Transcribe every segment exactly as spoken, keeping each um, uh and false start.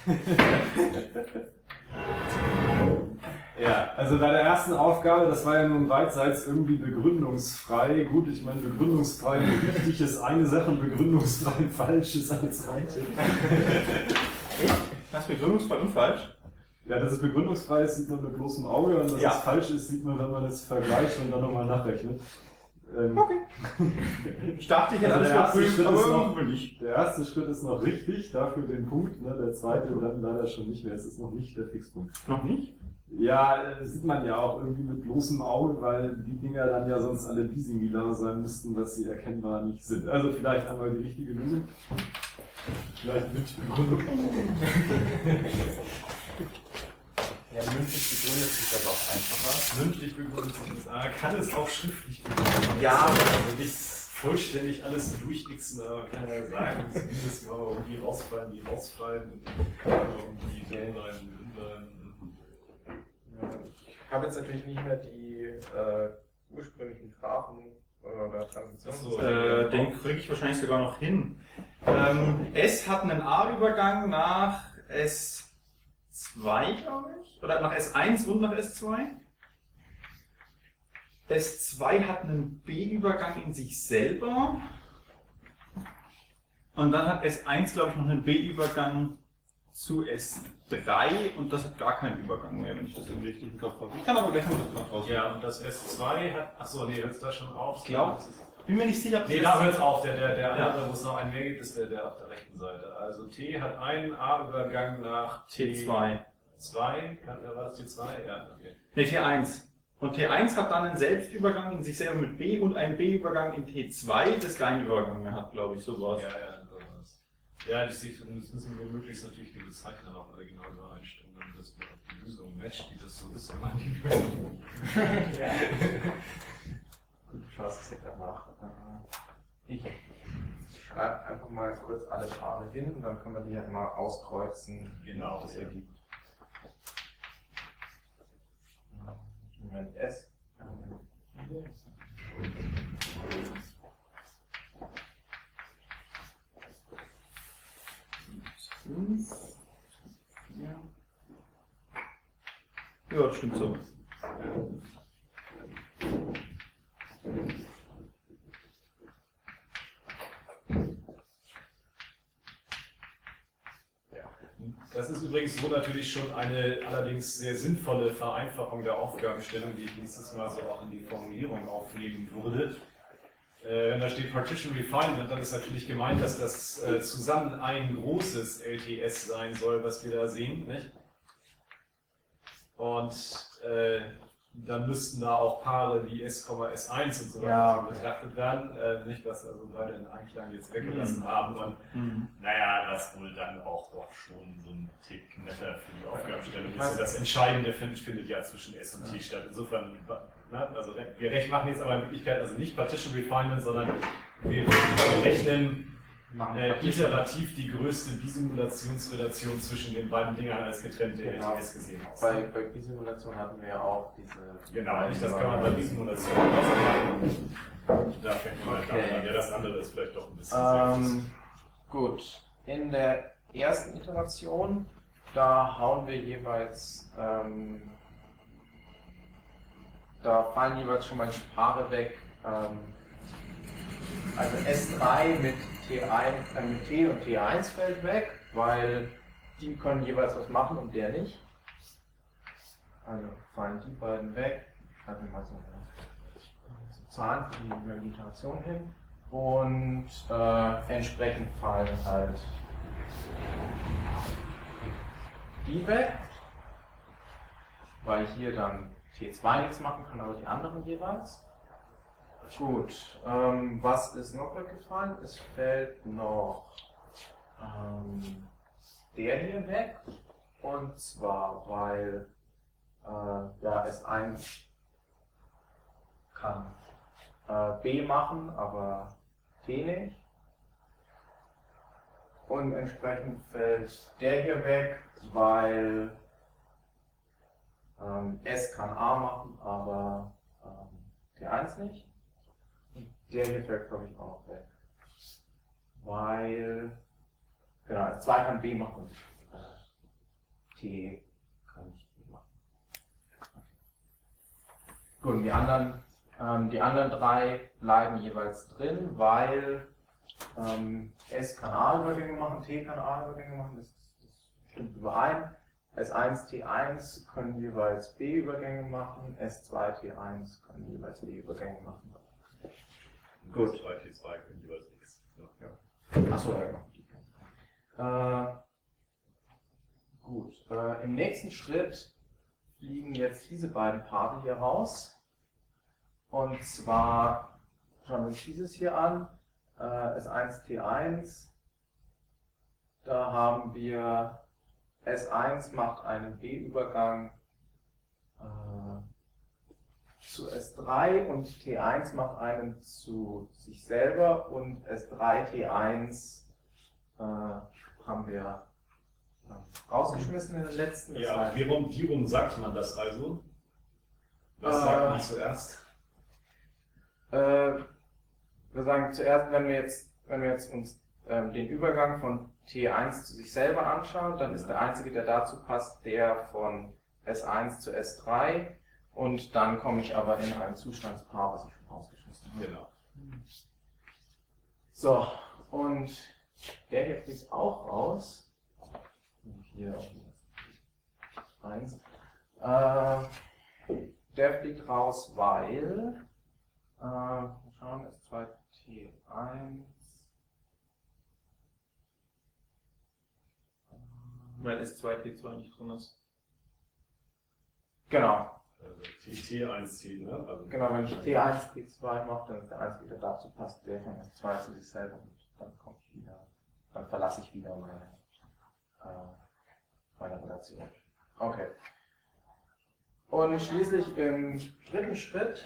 Ja, also bei der ersten Aufgabe, das war ja nun beidseits irgendwie begründungsfrei. Gut, ich meine, begründungsfrei richtig ist eine Sache und begründungsfrei falsch ist eine zweite. Was begründungsfrei und falsch? Ja, dass es begründungsfrei ist, sieht man mit bloßem Auge, und dass ja. es falsch ist, sieht man, wenn man es vergleicht und dann nochmal nachrechnet. Ähm, okay. Ich dachte, ich hätte also alles überprüft, aber irgendwie nicht. Der erste Schritt ist noch richtig, dafür den Punkt, ne? Der zweite dann leider schon nicht mehr, es ist noch nicht der Fixpunkt. Noch nicht? Ja, das sieht man ja auch irgendwie mit bloßem Auge, weil die Dinger dann ja sonst alle bisimilar sein müssten, dass sie erkennbar nicht sind. Also vielleicht einmal die richtige Lösung. Vielleicht mit Begründung. Ja, mündlich begründet sich das auch einfacher. Mündlich begründet sich das. Man kann es auch schriftlich begründen. Ja, also nicht vollständig alles durchmixen, aber man kann ja sagen, zumindest mal, warum die rausfallen, die rausfallen, und warum die drin bleiben, drin bleiben. Ich habe jetzt natürlich nicht mehr die äh, ursprünglichen Graphen oder Transitionen. So, äh, den kriege ich wahrscheinlich sogar noch hin. Ähm, S hat einen A-Übergang nach S zwei, glaube ich. Oder nach S eins und nach S zwei. S zwei hat einen B-Übergang in sich selber. Und dann hat S eins, glaube ich, noch einen B-Übergang zu S drei, und das hat gar keinen Übergang mehr, wenn ich das im richtigen Kopf habe. Ich kann aber gleich noch das raus. Ja, und das S zwei hat. Achso, nee, hört es da schon auf? Ich glaube, bin mir nicht sicher. Nee, da hört es auf. Der, der, der ja. andere, wo es noch einen mehr gibt, ist der, der auf der rechten Seite. Also T hat einen A-Übergang nach T zwei. zwei. Kann, war das T zwei? Ja, okay. Ne, T eins. Und T eins hat dann einen Selbstübergang in sich selber mit B und einen B-Übergang in T zwei, das keinen Übergang mehr hat, glaube ich, sowas. Ja, ja, sowas. Ja, das, das müssen wir möglichst natürlich die Bezeichner auch alle genau so einstellen, damit das die Lösung matcht, die das so ist. Ja. Gut, du schaust es ja gerade nach. Ich schreibe einfach mal kurz alle Paare hin und dann können wir die ja immer auskreuzen, genau, das ergibt. Moment, S. Ja. Ja, das stimmt so. Das ist übrigens so natürlich schon eine allerdings sehr sinnvolle Vereinfachung der Aufgabenstellung, die ich nächstes Mal so auch in die Formulierung aufnehmen würde. Äh, wenn da steht Partition Refinement, dann ist natürlich gemeint, dass das äh, zusammen ein großes L T S sein soll, was wir da sehen, nicht? Und äh, dann müssten da auch Paare wie S, S eins und so weiter ja, betrachtet werden. Äh, nicht, dass also beide in Einklang jetzt weggelassen mhm. haben. Und Mhm. naja, das wohl dann auch doch schon so ein Tick netter für die Aufgabenstellung ist. Das Entscheidende findet, findet ja zwischen S und T statt. Insofern, na, also wir recht machen jetzt aber in Wirklichkeit also nicht Partition Refinement, sondern wir rechnen äh, iterativ die größte Bisimulationsrelation zwischen den beiden Dingern als getrennte genau. L T S gesehen. Bei, bei Bisimulation hatten wir ja auch diese... Genau, nicht, das kann man bei Bisimulation machen. Da fängt man halt Okay. an. Ja, das andere ist vielleicht doch ein bisschen Ähm, gut, in der ersten Iteration, da hauen wir jeweils, ähm, da fallen jeweils schon mal Paare weg, ähm, also S drei mit T eins, äh, mit T und T eins fällt weg, weil die können jeweils was machen und der nicht. Also fallen die beiden weg, schreiben wir mal so so Zahlen für die Meditation hin. Und äh, entsprechend fallen halt die weg, weil hier dann T zwei nichts machen kann, aber die anderen jeweils. Gut, ähm, was ist noch weggefallen? Es fällt noch ähm, der hier weg, und zwar weil äh, ja, S eins kann äh, B machen, aber T nicht. Und entsprechend fällt der hier weg, weil ähm, S kann A machen, aber ähm, T eins nicht. Und der hier fällt, glaube ich, auch noch weg. Weil, genau, S zwei kann B machen und äh, T kann ich nicht machen. Gut, und die anderen, ähm, die anderen drei bleiben jeweils drin, weil ähm, S kann A-Übergänge machen, T kann A-Übergänge machen, das, das stimmt überein. S eins, T eins können jeweils B-Übergänge machen, S zwei, T eins können jeweils B-Übergänge machen. Gut. S zwei, T zwei können jeweils nichts. Ja. Achso, ja. Äh, gut. Äh, Im nächsten Schritt fliegen jetzt diese beiden Paare hier raus. Und zwar schauen wir uns dieses hier an. Äh, S eins, T eins. Da haben wir S eins macht einen B-Übergang äh, zu S drei und T eins macht einen zu sich selber und S drei, T eins äh, haben wir äh, rausgeschmissen in den letzten. Ja, heißt, wie rum, wie rum sagt man das also? Was Äh, sagt man zuerst? äh, wir sagen zuerst, wenn wir jetzt, wenn wir jetzt uns ähm, den Übergang von T eins zu sich selber anschauen, dann ist der einzige, der dazu passt, der von S eins zu S drei und dann komme ich aber in ein Zustandspaar, was ich schon rausgeschmissen habe. Genau. So, und der hier fliegt auch raus. Hier eins. Äh, der fliegt raus, weil äh, mal schauen, S zwei, T eins. Weil S zwei T zwei nicht drin ist. Genau. Also T eins, T, ne? Also Genau, wenn ich T eins, T zwei mache, dann ist der einzige, der dazu passt, der von S zwei zu sich selber und dann komme ich wieder, dann verlasse ich wieder meine, äh, meine Relation. Okay. Und schließlich im dritten Schritt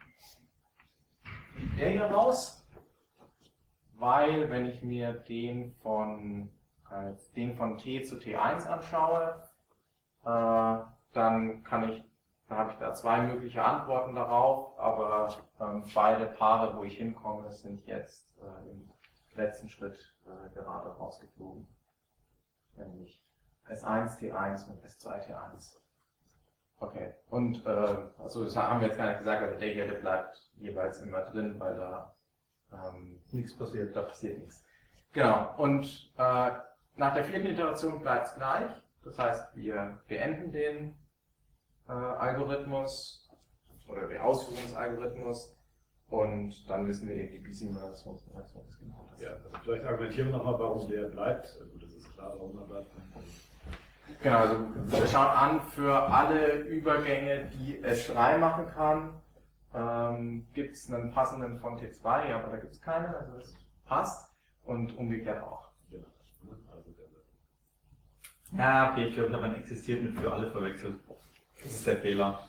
der hier raus, weil wenn ich mir den von, äh, den von T zu T eins anschaue, äh, dann kann ich Da habe ich da zwei mögliche Antworten darauf, aber ähm, beide Paare, wo ich hinkomme, sind jetzt äh, im letzten Schritt äh, gerade rausgeflogen. Nämlich S eins, T eins und S zwei, T eins. Okay, und äh, also das haben wir jetzt gar nicht gesagt, aber der hier, der bleibt jeweils immer drin, weil da ähm, nichts passiert, da passiert nichts. Genau, und äh, nach der vierten Iteration bleibt es gleich. Das heißt, wir beenden den Äh, Algorithmus oder der Ausführungsalgorithmus und dann wissen wir eben die B-Simulationsrelation ist genau das. ja, also vielleicht argumentieren wir nochmal, warum der bleibt. Gut, das ist klar, warum er bleibt. Genau, also wir schauen an für alle Übergänge, die S drei machen kann. Ähm, gibt es einen passenden von T zwei? Ja, aber da gibt es keinen, also das passt und umgekehrt auch. Genau. Also der Ja, okay, ich glaube, ich habe einen existiert mit für alle verwechselt. Das ist der Fehler.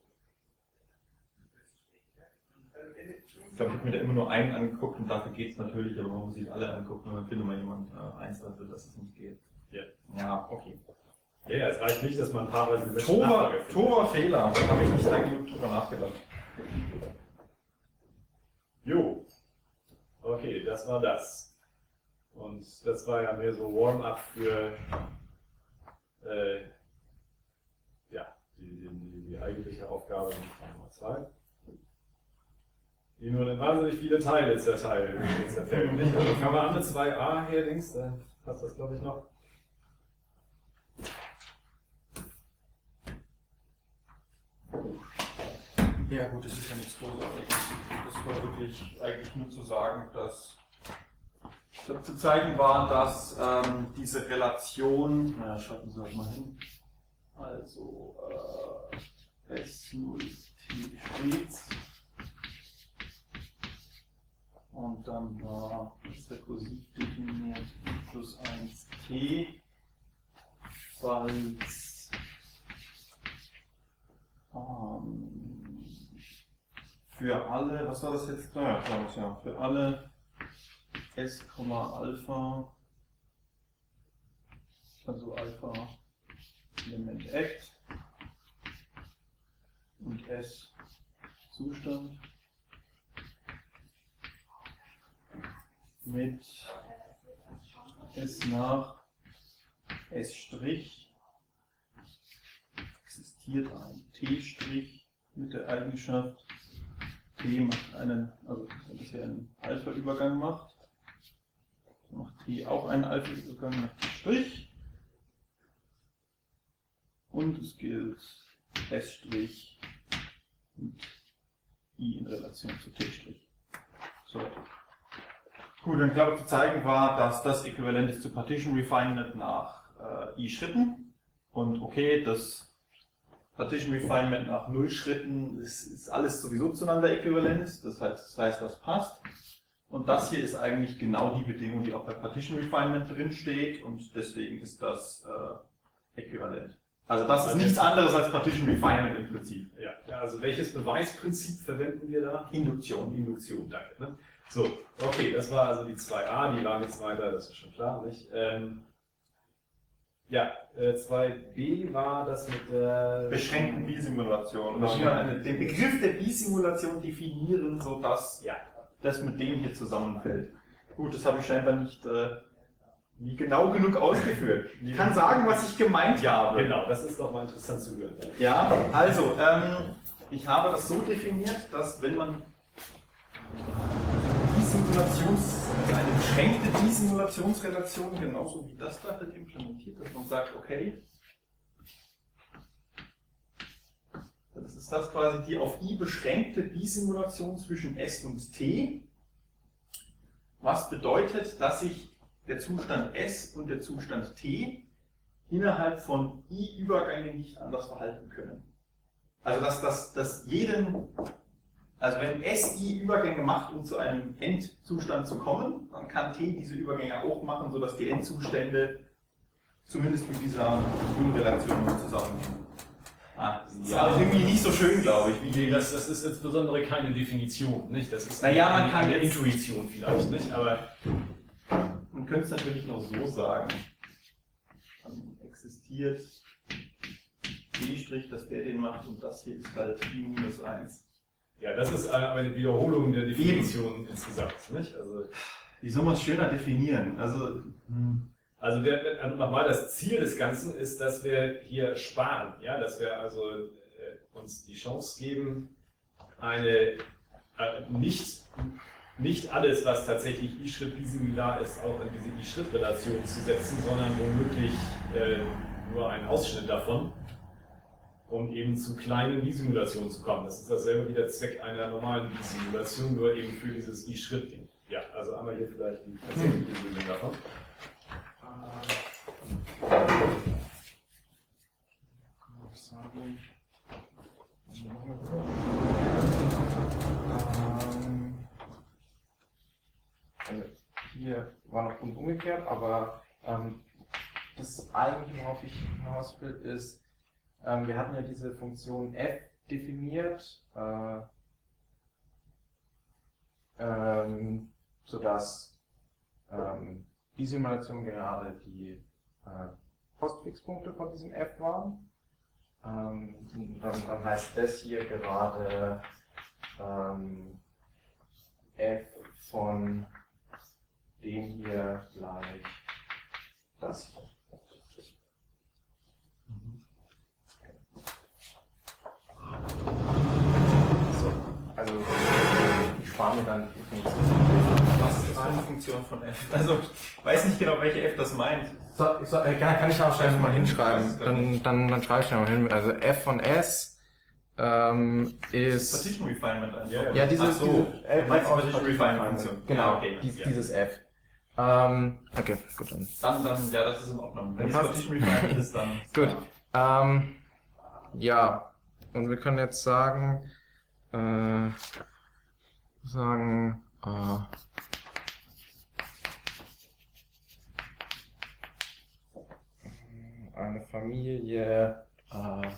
Ich glaube, ich habe mir da immer nur einen angeguckt und dafür geht es natürlich, aber man muss sich alle angucken und dann findet mal jemand äh, eins dafür, dass es nicht geht. Ja. Ja, okay. Ja, ja, es reicht nicht, dass man paarweise mit Tor, Tor Fehler, da habe ich nicht lange genug drüber nachgedacht. Jo. Okay, das war das. Und das war ja mehr so Warm-up für äh, ja, die, die, die, die eigentliche Aufgabe Nummer zwei. Die nur eine wahnsinnig viele Teile zerteilt, zerfällt. Nicht? Also kann man alle zwei a hier links, da passt das glaube ich noch. Ja gut, das ist ja nichts Großartiges. Das war wirklich eigentlich nur zu sagen, dass zu zeigen war, dass ähm, diese Relation, ja, schauen Sie mal hin, also äh, S null T stets und dann war das rekursiv definiert plus eins T, falls ähm, für alle, was war das jetzt? Ja, glaube ich, ja, für alle S, Alpha, also Alpha Element Act und S Zustand mit S nach S Strich existiert ein T' mit der Eigenschaft, T macht einen, also wenn es hier einen Alpha-Übergang macht, macht T auch einen Alpha-Übergang nach T'. Und es gilt S' und I in Relation zu T'. So. Gut, dann glaube ich zu zeigen war, dass das äquivalent ist zu Partition Refinement nach äh, I Schritten. Und okay, das Partition Refinement nach null Schritten ist, ist alles sowieso zueinander äquivalent. Das heißt, das heißt, das passt. Und das hier ist eigentlich genau die Bedingung, die auch bei Partition Refinement drin steht. Und deswegen ist das äh, äquivalent. Also das ist nichts anderes als Partition Refinement im Prinzip. Ja, ja, also welches Beweisprinzip verwenden wir da? Induktion. Induktion, danke. Ne? So, okay, das war also die zwei a, die lagen jetzt weiter, das ist schon klar, nicht? Ähm, ja, äh, zwei b war das mit der Beschränkten Bisimulation. Beschränkten- Wir einen- den Begriff der Bisimulation definieren, sodass Ja, das mit dem hier zusammenfällt. Gut, das habe ich scheinbar nicht äh, nie genau genug ausgeführt. Ich kann sagen, was ich gemeint habe. genau, das ist doch mal interessant zu hören. Ja, also, ähm, ich habe das so definiert, dass wenn man die Simulations, eine beschränkte Desimulationsrelation genauso wie das da wird implementiert, dass man sagt, okay, das ist das quasi die auf I beschränkte Desimulation zwischen S und T, was bedeutet, dass sich der Zustand S und der Zustand T innerhalb von I-Übergängen nicht anders verhalten können. Also dass, dass, dass jeden, also wenn S I-Übergänge macht, um zu einem Endzustand zu kommen, dann kann T diese Übergänge auch machen, sodass die Endzustände zumindest mit dieser Grünrelation zusammenhängen. Ah, das ist Ja. irgendwie nicht so schön, glaube ich. Wie Nee, das, das ist insbesondere keine Definition, nicht? Das ist Naja, man eine, kann eine jetzt- Intuition vielleicht, nicht? Aber Man könnte es natürlich noch so sagen. Dann existiert D', dass der den macht und das hier ist halt I minus eins. ja, das ist eine eine Wiederholung der Definition insgesamt, nicht? Also, Wie soll man es schöner definieren? Also, also der, der- also nochmal, das Ziel des Ganzen ist, dass wir hier sparen, ja, dass wir also äh, uns die Chance geben, eine äh, nicht, nicht alles, was tatsächlich I-Schritt bisimilar ist, auch in diese I-Schritt-Relation zu setzen, sondern womöglich äh, nur einen Ausschnitt davon, um eben zu kleinen Bisimulationen zu kommen. Das ist dasselbe wie der Zweck einer normalen Bisimulation, nur eben für dieses I-Schritt-Ding. Ja, also einmal hier vielleicht die tatsächliche Lösung davon. Ähm, also hier war noch Punkt umgekehrt, aber ähm, das eigentlich, worauf ich hinaus will, ist, ähm, wir hatten ja diese Funktion f definiert, äh, ähm, sodass ähm, die Simulation gerade die äh, Postfixpunkte von diesem f waren. Ähm, dann, dann heißt das hier gerade ähm, f von dem hier gleich das hier. So, also ich spare mir dann die Funktion. was ist eine Funktion von F? Also, ich weiß nicht genau, welche F das meint. So, so, äh, kann, kann ich auch schnell mal hinschreiben. Dann, dann, dann schreibe ich schnell mal hin. Also f von s ähm, ist. Partition Refinement einfach. Ja, Ja, dieses, Ach so, diese du meinst die aus Partition Refinement Funktion. Genau, Ja, okay. dies, Ja. dieses f. Ähm, okay, gut dann. Dann, dann, ja, das ist in Ordnung. Wenn es Passt. Partition Refinement ist, dann. Gut. Ähm, ja, und wir können jetzt sagen, äh, sagen, äh, eine Familie, äh,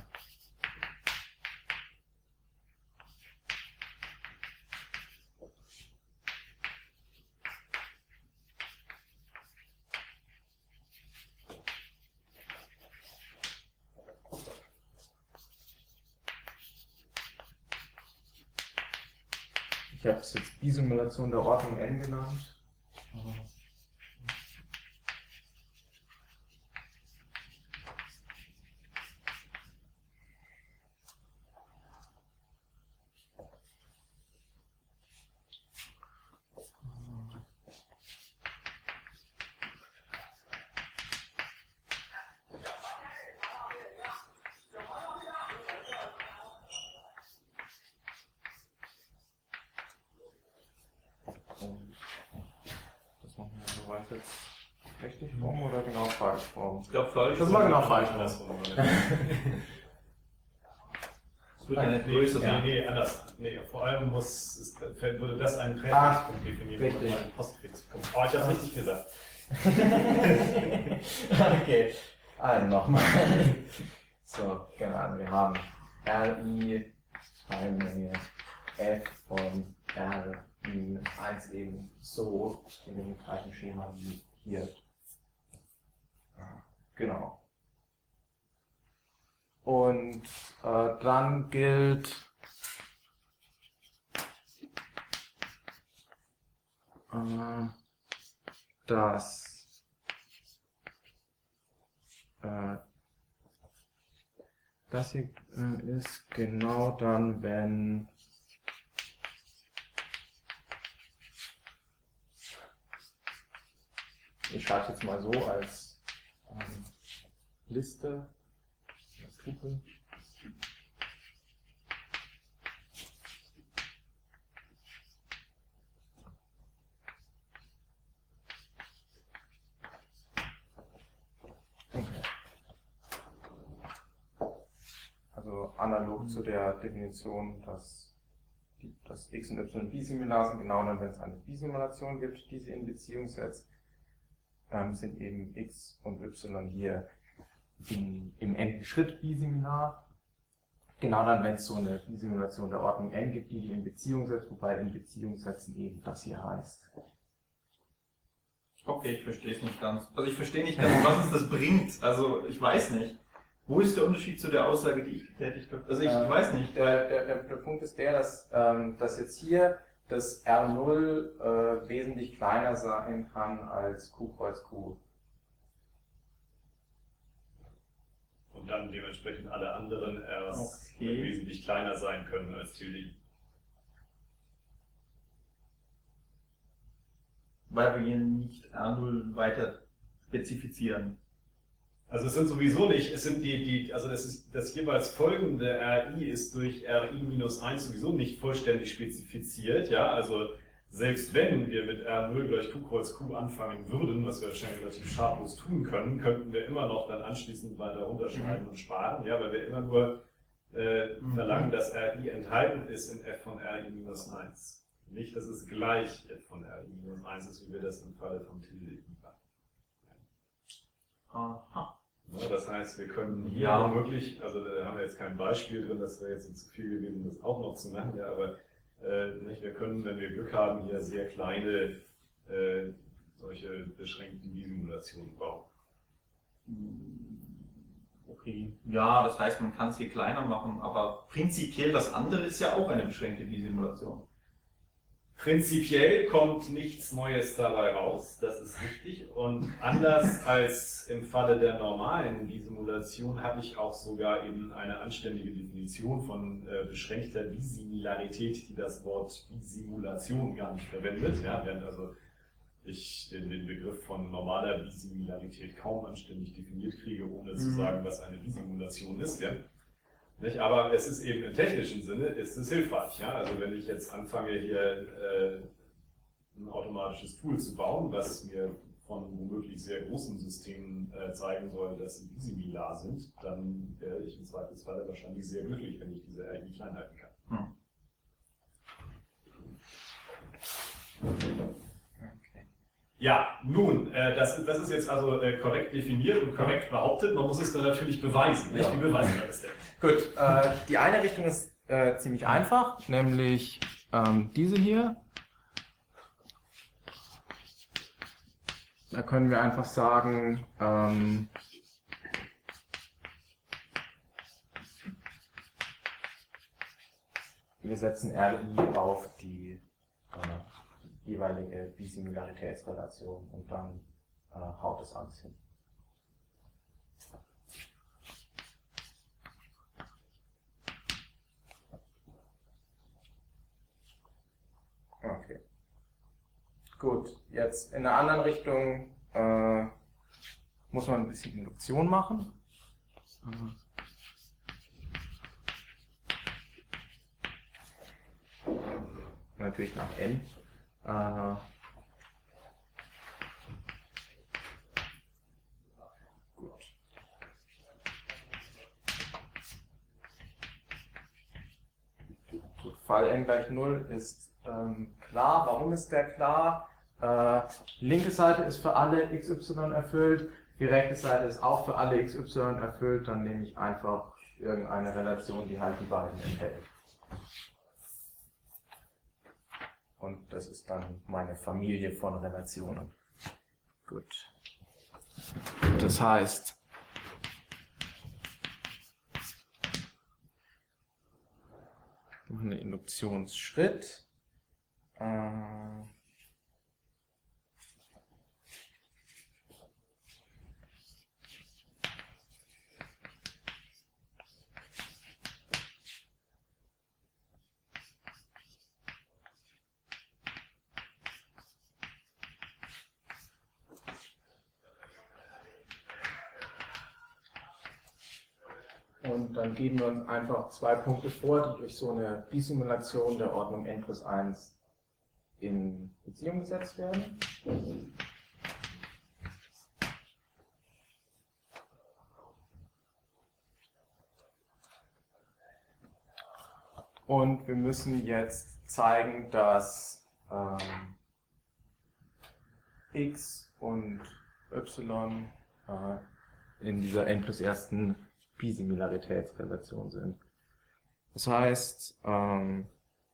ich habe es jetzt Bisimulation der Ordnung n genannt. das jetzt richtig rum oder genau falsch rum? Ich glaube, falsch. Das war genau falsch. Das wird ja nicht Nee, größer nee, sein. nee, anders. Nee, vor allem muss, ist, würde das einen Ah, Treffpunkt definieren, richtig. einen Postfixpunkt. Oh, ich habe richtig gesagt. Okay, also nochmal. So, genau, wir haben R I Teilmenge F von R minus eins eben so in dem gleichen Schema wie hier. Genau. Und äh, dann gilt äh, dass äh, das hier äh, ist genau dann, wenn ich schreibe jetzt mal so als ähm, Liste, als Tupel. Okay. Also analog zu der Definition, dass, die, dass x und y bisimilar sind, genau dann, wenn es eine Bisimulation gibt, die sie in Beziehung setzt, ähm, sind eben x und y hier in, im n Schritt bisimilar. Genau dann, wenn es so eine Bisimulation der Ordnung n gibt, die die in Beziehung setzt, wobei in Beziehung setzen eben das hier heißt. Okay, ich verstehe es nicht ganz. Also ich verstehe nicht ganz, was uns das bringt. Also ich weiß nicht. Wo ist der Unterschied zu der Aussage, die ich getätigt habe? Also ich, Ähm, ich weiß nicht. Der, der, der, der Punkt ist der, dass, ähm, dass jetzt hier das R null äh, wesentlich kleiner sein kann als Q kreuz Q. Und dann dementsprechend alle anderen Rs Okay. wesentlich kleiner sein können als Tilly. Weil wir hier nicht R null weiter spezifizieren. Also es sind sowieso nicht, es sind die, die also das ist das jeweils folgende R I ist durch R I minus eins sowieso nicht vollständig spezifiziert, ja, also selbst wenn wir mit R null gleich Q kreuz Q anfangen würden, was wir wahrscheinlich relativ schadlos tun können, könnten wir immer noch dann anschließend weiter runterschreiben und sparen, ja, weil wir immer nur äh, verlangen, dass R I enthalten ist in F von R I minus eins. Nicht, dass es gleich F von R I minus eins ist, wie wir das im Falle von Tilly machen. Aha. Ja, das heißt, wir können hier Ja. womöglich, also da haben wir jetzt kein Beispiel drin, das wäre jetzt zu viel gewesen, das auch noch zu machen, ja, aber äh, nicht, wir können, wenn wir Glück haben, hier sehr kleine äh, solche beschränkten Bisimulationen bauen. Okay. Ja, das heißt, man kann es hier kleiner machen, aber prinzipiell das andere ist ja auch eine beschränkte Bisimulation. Prinzipiell kommt nichts Neues dabei raus, das ist richtig. Und anders als im Falle der normalen Bisimulation habe ich auch sogar eben eine anständige Definition von äh, beschränkter Bisimilarität, die das Wort Bisimulation gar nicht verwendet. Ja, während also ich den, den Begriff von normaler Bisimilarität kaum anständig definiert kriege, ohne zu Mhm. sagen, was eine Bisimulation ist. Ja. Nicht? Aber es ist eben im technischen Sinne ist es hilfreich. Ja? Also wenn ich jetzt anfange, hier äh, ein automatisches Tool zu bauen, was mir von womöglich sehr großen Systemen äh, zeigen soll, dass sie bisimilar sind, dann wäre ich im Zweifelsfall wahrscheinlich sehr glücklich, wenn ich diese R I klein halten kann. Hm. Ja, nun, äh, das, das ist jetzt also äh, korrekt definiert und korrekt behauptet. Man muss es dann natürlich beweisen. Nicht? Ja. Wie beweisen wir das denn? Gut, äh, die eine Richtung ist äh, ziemlich einfach, nämlich ähm, diese hier. Da können wir einfach sagen, ähm, wir setzen R I auf die äh, jeweilige Bisimilaritätsrelation und dann äh, haut es alles hin. Okay. Gut, jetzt in einer anderen Richtung äh, muss man ein bisschen Induktion machen. Natürlich nach n. Äh, Fall n gleich null ist ähm, klar. Warum ist der klar? Äh, die linke Seite ist für alle xy erfüllt, die rechte Seite ist auch für alle xy erfüllt, dann nehme ich einfach irgendeine Relation, die halt die beiden enthält. Und das ist dann meine Familie von Relationen. Gut. Das heißt, wir machen einen Induktionsschritt. Äh, Und dann geben wir uns einfach zwei Punkte vor, die durch so eine Bisimulation der Ordnung n plus eins in Beziehung gesetzt werden. Und wir müssen jetzt zeigen, dass ähm, x und y äh, in dieser n plus ersten Bisimilaritätsrelation sind. Das heißt, ähm,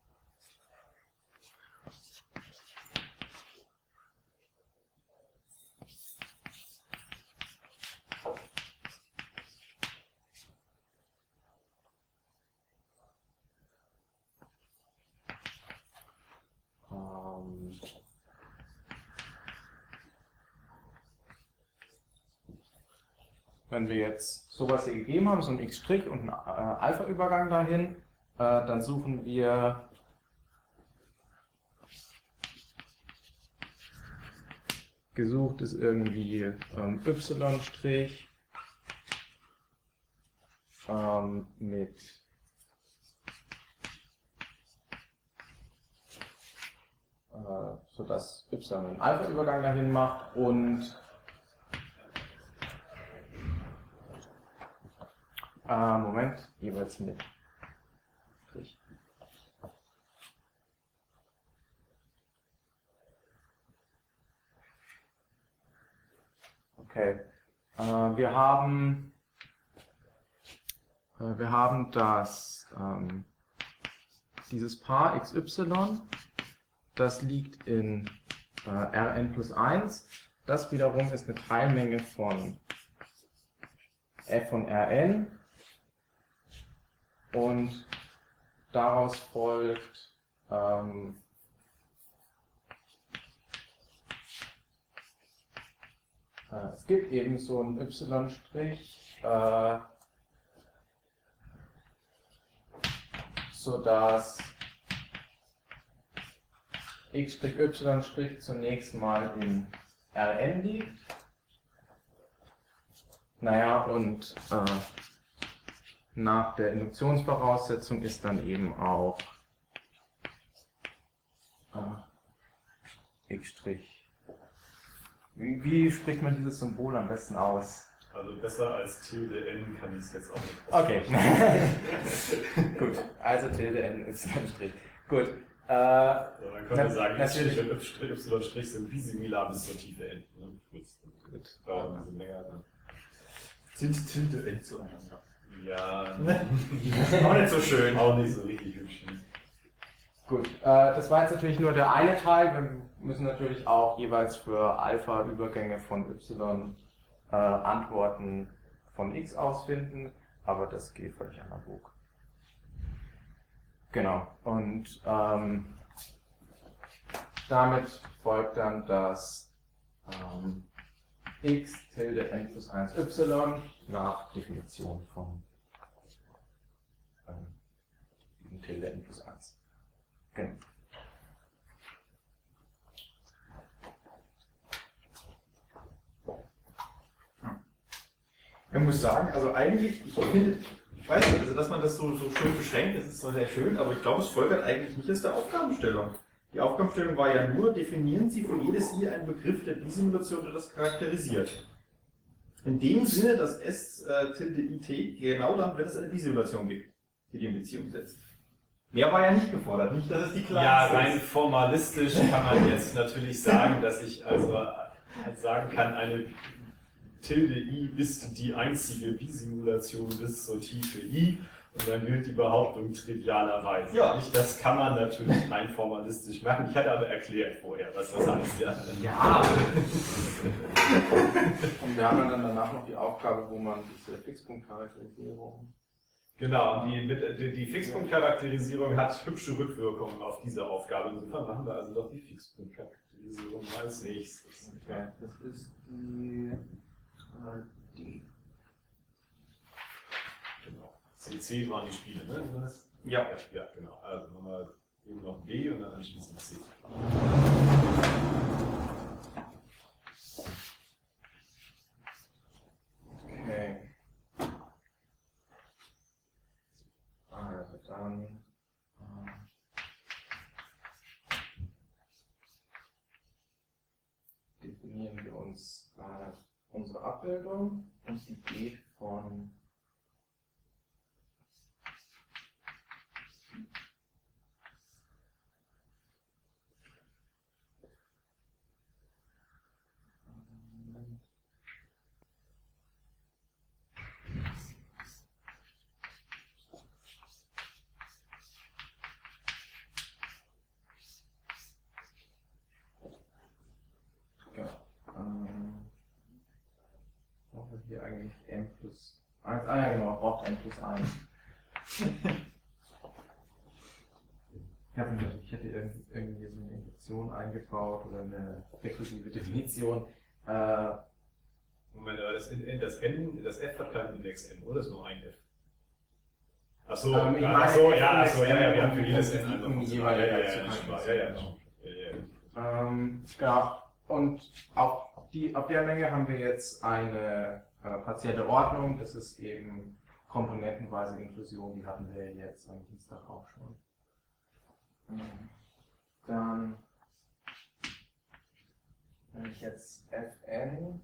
ähm, wenn wir jetzt sowas hier gegeben haben, so ein x' und einen äh, Alpha-Übergang dahin, äh, dann suchen wir gesucht ist irgendwie ähm, y' ähm, mit äh, sodass y einen Alpha-Übergang dahin macht und Äh, Moment, jeweils mit. Okay. Äh, wir haben äh, wir haben das ähm, dieses Paar X Y, das liegt in äh, Rn plus eins. Das wiederum ist eine Teilmenge von f von Rn. Und daraus folgt ähm, äh, es gibt eben so einen y', äh, sodass x', y' zunächst mal in Rn liegt. Naja, und äh, nach der Induktionsvoraussetzung ist dann eben auch äh, x'. Wie, wie spricht man dieses Symbol am besten aus? Also besser als tilde n kann ich es jetzt auch nicht. Okay. Gut, also tilde n y'. Gut. Äh, ja, man könnte na, sagen, natürlich. x' und y' sind bisimilar bis zur Tiefe n. Ne? Gut. Gut. Dauert ein bisschen länger. Dann. Sind tilde n zueinander? Ja, auch nicht so schön. Auch nicht so richtig hübsch. Gut, äh, das war jetzt natürlich nur der eine Teil. Wir müssen natürlich auch jeweils für Alpha-Übergänge von y äh, Antworten von x ausfinden, aber das geht völlig analog. Genau, und ähm, damit folgt dann, dass ähm, x tilde n plus eins y nach Definition von ähm, tilde n plus eins. Genau. Ich muss sagen, also eigentlich, ich finde, ich weiß nicht, also dass man das so, so schön beschränkt, das ist zwar sehr schön, aber ich glaube, es folgert eigentlich nicht aus der Aufgabenstellung. Die Aufgabenstellung war ja nur, definieren Sie für jedes I einen Begriff der Bisimulation, der das charakterisiert. In dem Sinne, dass S äh, tilde I T genau dann, wenn es eine Bisimulation gibt, die die in Beziehung setzt. Mehr war ja nicht gefordert, nicht, dass es die kleinste Ja, ist. rein formalistisch kann man jetzt natürlich sagen, dass ich also halt sagen kann, eine Tilde I ist die einzige Bisimulation bis zur Tiefe I und dann gilt die Behauptung trivialerweise. Ja. Nicht, das kann man natürlich rein formalistisch machen. Ich hatte aber erklärt vorher, was das heißt. Ja. Ja. Und wir haben dann danach noch die Aufgabe, wo man diese Fixpunktcharakterisierung. Genau, und die, die, die Fixpunktcharakterisierung hat hübsche Rückwirkungen auf diese Aufgabe. Insofern machen wir also doch die Fixpunktcharakterisierung als nächstes. Okay, das ist die. Äh, die. Genau. C C waren die Spiele, ne? Was? Ja. Ja, genau. Also machen wir eben noch B und dann anschließend C. Okay. Also dann. Äh, definieren wir uns äh, unsere Abbildung und die geht von hier eigentlich m plus eins. Ah ja genau, man braucht m plus eins. Ich, hab, ich hätte irgendwie, irgendwie so eine Induktion eingebaut oder eine rekursive Definition. Äh, Moment, aber das, das, N, das F hat keinen Index N, oder? Das ist nur ein F. Achso, Ähm, ich ja, meine, achso, F ja, Index achso, ja, ja, wir haben für N jedes und N einfach die noch- jeweilige ja, ja, ja, dazu ja, kann. ja, ja, ja, ja, ja. Ähm, genau. Und auf, die, auf der Menge haben wir jetzt eine äh, partielle Ordnung. Das ist eben komponentenweise Inklusion. Die hatten wir jetzt am Dienstag auch schon. Dann, wenn ich jetzt Fn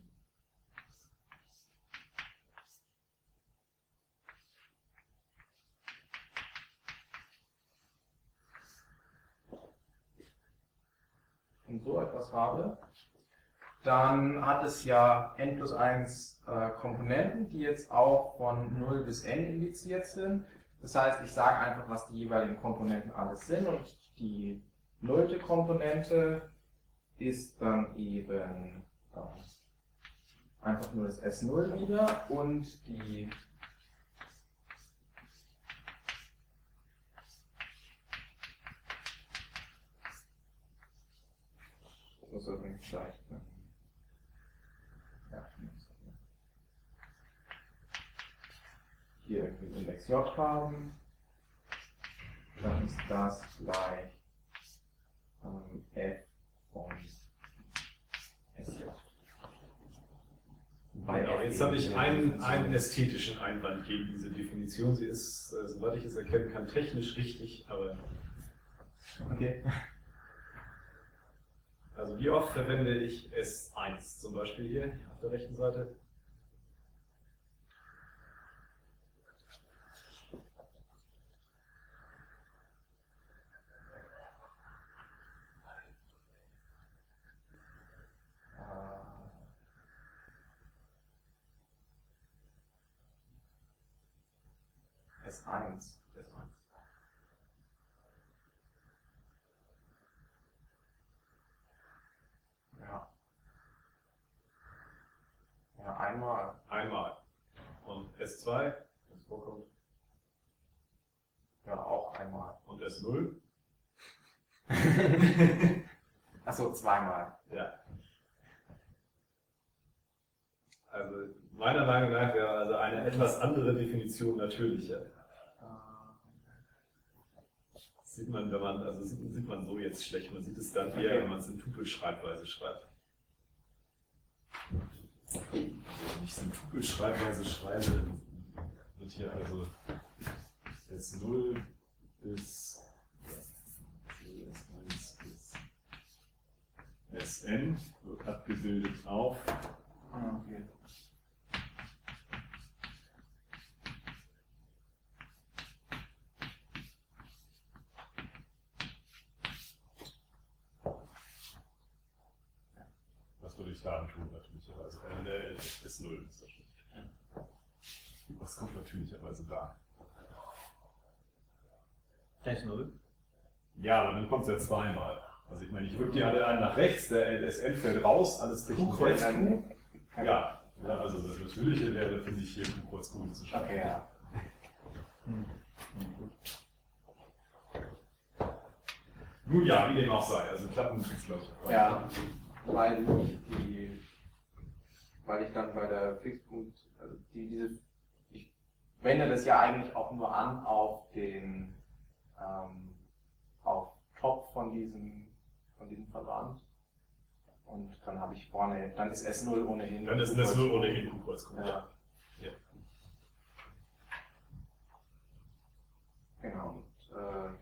und so etwas habe, dann hat es ja n plus eins äh, Komponenten, die jetzt auch von null bis n indiziert sind. Das heißt, ich sage einfach, was die jeweiligen Komponenten alles sind und die nullte Komponente ist dann eben äh, einfach nur das S null wieder und die das muss übrigens gleich, ne? Ja, hier irgendwie Index J haben, dann ist das gleich ähm, F von S J. Bei Genau, F jetzt eben habe ich diese einen, Definition. einen ästhetischen Einwand gegen diese Definition. Sie ist, äh, soweit ich es erkennen kann, technisch richtig, aber Okay. also wie oft verwende ich S eins zum Beispiel hier auf der rechten Seite? S eins. S eins. Ja. Ja, einmal. Einmal. Und S zwei, wenn es vorkommt. Ja, auch einmal. Und S null. Achso, zweimal. Ja. Also meiner Meinung nach wäre also eine etwas andere Definition natürlicher. Das sieht man, wenn man, also sieht, sieht man so jetzt schlecht, man sieht es dann eher, Okay. wenn man es in Tupelschreibweise schreibt. Also wenn ich es in Tupelschreibweise schreibe, wird hier also S null bis S eins bis S n wird abgebildet auf Ah, okay. würde ich da tun, natürlicherweise. Äh, ist null. Das kommt natürlicherweise da. Da ist null. Ja, aber dann kommt es ja zweimal. Also ich meine, ich rück die alle einen nach rechts, der L S N fällt raus, alles Richtung rechts. Ja, ja, also das Natürliche wäre, finde ich, hier Q kurz Q zu schreiben. Okay, ja. Hm. Nun ja, wie dem auch sei, also Klappen ist glaube ich. Ja, weil die, weil ich dann bei der Fixpunkt, also die, diese, ich wende das ja eigentlich auch nur an auf den, ähm, auf Top von diesem, von diesem Verband. Und dann habe ich vorne, dann ist S null ohnehin. Dann ist S null ohnehin Q kurz Q. Ja. Ja. Genau. Und, äh,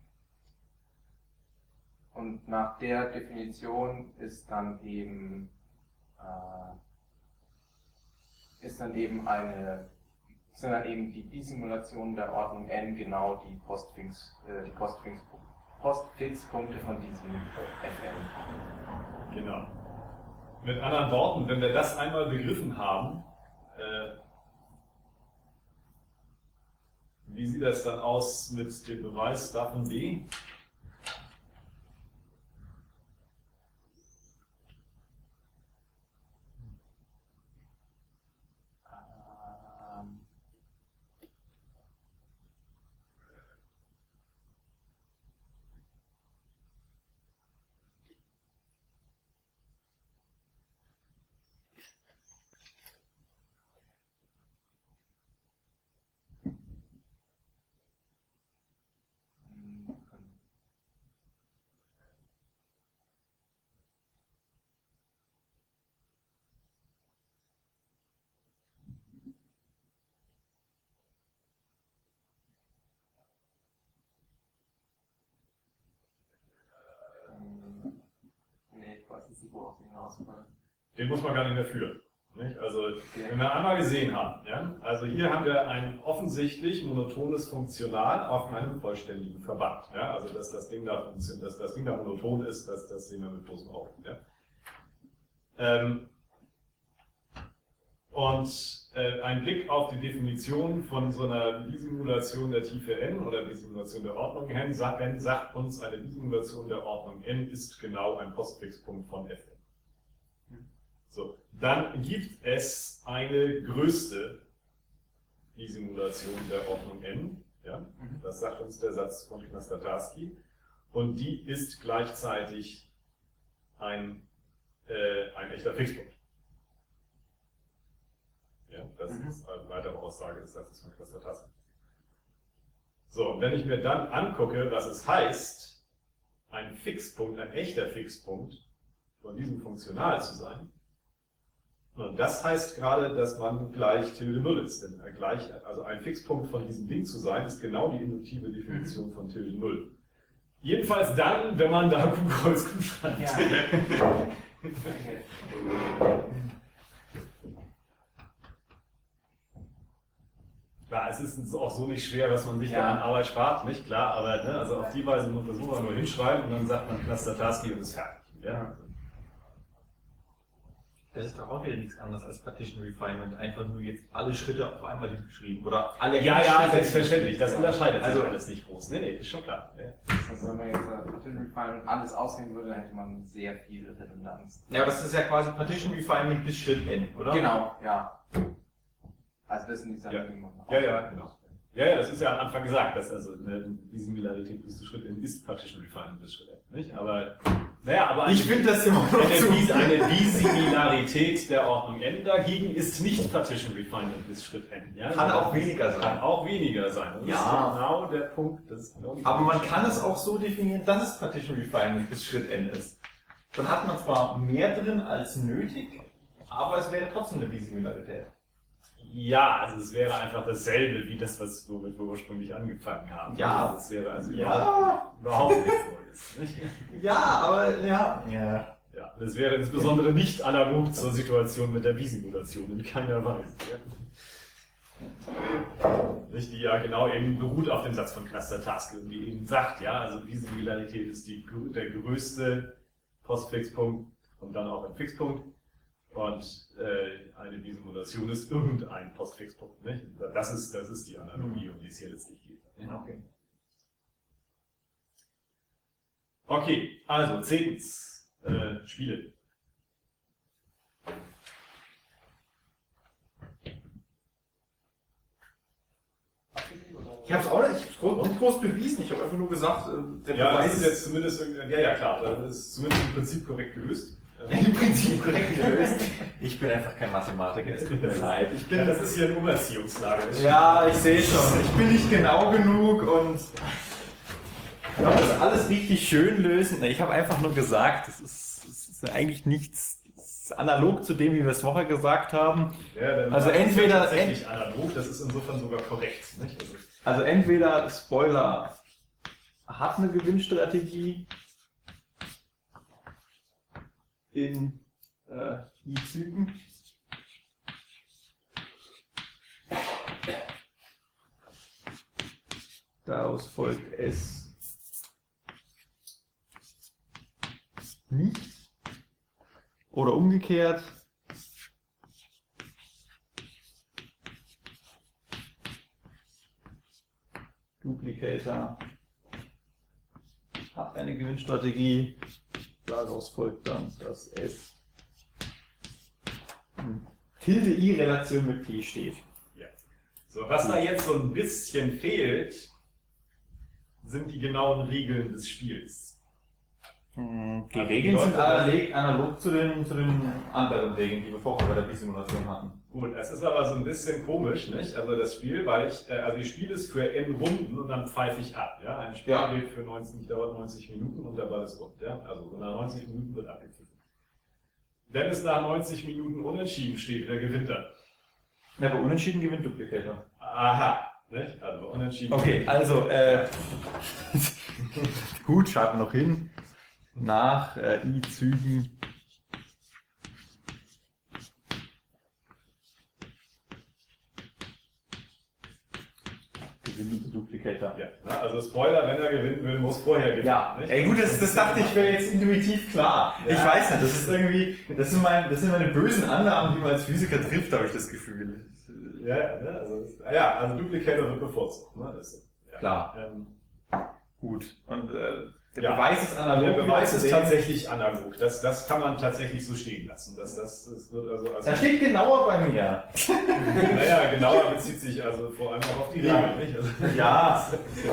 und nach der Definition ist dann eben äh, ist dann eben eine sind dann eben die Bisimulationen der Ordnung n genau die Postfix äh, die Postfix Postfixpunkte von diesem F n. Genau. Mit anderen Worten, wenn wir das einmal begriffen haben, äh, wie sieht das dann aus mit dem Beweis davon B? Ähm, Nee, ich weiß nicht, worauf Sie hinaus wollen. Den muss man gar nicht mehr führen. Nicht? Also, wenn wir einmal gesehen haben, ja? Also hier haben wir ein offensichtlich monotones Funktional auf einem vollständigen Verband. Ja? Also, dass das Ding da funktioniert, dass das Ding da monoton ist, das, das sehen wir mit bloßem Auge. Ja? Ähm, und äh, ein Blick auf die Definition von so einer Bisimulation der Tiefe n oder Bisimulation der Ordnung n sagt, n sagt uns, eine Bisimulation der Ordnung n ist genau ein Postfixpunkt von Fn. So, dann gibt es eine größte Bisimulation der Ordnung n. Ja? Das sagt uns der Satz von Knaster-Tarski. Und die ist gleichzeitig ein, äh, ein echter Fixpunkt. Ja, das Mhm. ist eine weitere Aussage des Satzes von Knaster-Tarski. So, und wenn ich mir dann angucke, was es heißt, ein Fixpunkt, ein echter Fixpunkt von diesem Funktional zu sein, und das heißt gerade, dass man gleich Tilde null ist. Denn gleich, also ein Fixpunkt von diesem Ding zu sein, ist genau die induktive Definition von Tilde null. Jedenfalls dann, wenn man da Q Kreuz Q schreibt. Ja. Klar, es ist auch so nicht schwer, dass man sich Ja. da an Arbeit spart, nicht klar, aber ne, also auf die Weise muss man nur hinschreiben und dann sagt man Knaster-Tarski und ist fertig. Ja? Das ist doch auch wieder nichts anderes als Partition Refinement. Einfach nur jetzt alle Schritte auf einmal hingeschrieben. Oder alle Ja, ja, Schritte- selbstverständlich. Das unterscheidet sich Also- alles nicht groß. Nee, nee, ist schon klar. Ja. Also wenn man jetzt äh, Partition Refinement alles aussehen würde, dann hätte man sehr viel Redundanz. Ja, aber das ist ja quasi Partition Refinement bis Schritt N, oder? Genau, ja. Also das sind die Sachen, Ja. die man Ja, ja, genau. Ja, ja, das ist ja am Anfang gesagt, dass also eine Bisimularität bis zu Schritt n ist Partition Refinement bis Schritt n. Nicht? Aber, naja, aber Ich finde das immer noch eine, zu. Bis, eine Bisimilarität der Ordnung n dagegen ist nicht Partition Refinement bis Schritt n. Ja? Kann auch weniger sein. Kann auch weniger sein. Und das Ja. ist genau der Punkt. Das ist genau die Aber man kann es auch so definieren, dass es Partition Refinement bis Schritt N ist. Dann hat man zwar mehr drin als nötig, aber es wäre trotzdem eine Bisimularität. Ja, also es wäre einfach dasselbe wie das, was womit wir ursprünglich angefangen haben. Ja. Das wäre also Ja. überhaupt, überhaupt nichts Neues. Nicht? Ja, aber ja. Ja. Ja, das wäre insbesondere nicht analog zur Situation mit der Bisimulation, in keiner Weise. Ja. Nicht, die ja genau eben beruht auf dem Satz von Knaster-Tarski und die eben sagt, ja, also Bisimularität ist die, der größte Postfixpunkt und dann auch ein Fixpunkt. Und äh, eine Bisimulation ist irgendein Postfixpunkt. Nicht? Das ist, das ist die Analogie, um die es hier letztlich geht. Okay. Okay, also zehntens, äh, Spiele. Ich habe es auch nicht, ich hab's nicht groß bewiesen, ich habe einfach nur gesagt, äh, der Ja, das Beweis ist jetzt zumindest, irgendwie- ja, ja klar, das ist zumindest im Prinzip korrekt gelöst. im Prinzip korrekt gelöst. Ich bin einfach kein Mathematiker, es tut mir leid. Ich bin Ja, das ist hier eine Umerziehungslage. Ja, ich sehe schon. Ich bin nicht genau genug und ich glaube, das alles richtig schön lösen. Ich habe einfach nur gesagt, das ist, das ist eigentlich nichts das ist analog zu dem, wie wir es vorher gesagt haben. Ja, dann Also war das entweder- tatsächlich analog, das ist insofern sogar korrekt. Nicht? Also, Also entweder Spoiler hat eine Gewinnstrategie in äh, I-Zügen. Daraus folgt es nicht. Oder umgekehrt. Duplicator hat eine Gewinnstrategie. Daraus folgt dann, dass es in Tilde-I-Relation mit P steht. ja. So, was da jetzt so ein bisschen fehlt, sind die genauen Regeln des Spiels. Die Regeln sind analog, analog zu, den, zu den anderen Regeln, die wir vorher bei der Bisimulation hatten. Gut, es ist aber so ein bisschen komisch, nicht? Also das Spiel, weil ich, äh, also ich spiele es für n Runden und dann pfeife ich ab. Ja? Ein Spiel Ja. geht für neunzig, dauert neunzig Minuten und der Ball ist rund. Ja? Also so nach neunzig Minuten wird abgepfiffen. Wenn es nach neunzig Minuten unentschieden steht, wer gewinnt dann? Ja, bei Unentschieden gewinnt Duplicator. Aha, nicht? Also unentschieden. Okay, also, äh, gut, schreiben wir noch hin. Nach äh, I-Zügen gewinnt Duplicator. Ja, ne? Also Spoiler, wenn er gewinnen will, muss vorher gewinnen. Ja, nicht? ey gut, das, das dachte ich wäre jetzt intuitiv klar. Ja. Ich weiß nicht, das ist irgendwie, das sind, mein, das sind meine bösen Annahmen, die man als Physiker trifft, habe ich das Gefühl. Ja, ja, ne? also, das- ah ja, also Duplicator wird bevorzugt. Ne? Das, ja. Klar. Ähm, Gut. Und äh, der Ja. Beweis ist analog. Der Beweis wie wir ist sehen. tatsächlich analog. Das, das kann man tatsächlich so stehen lassen. Das, das, das wird also, also Da steht genauer bei mir. naja, genauer bezieht sich also vor allem auch auf die Ja. Regeln. Nicht? Also, Ja.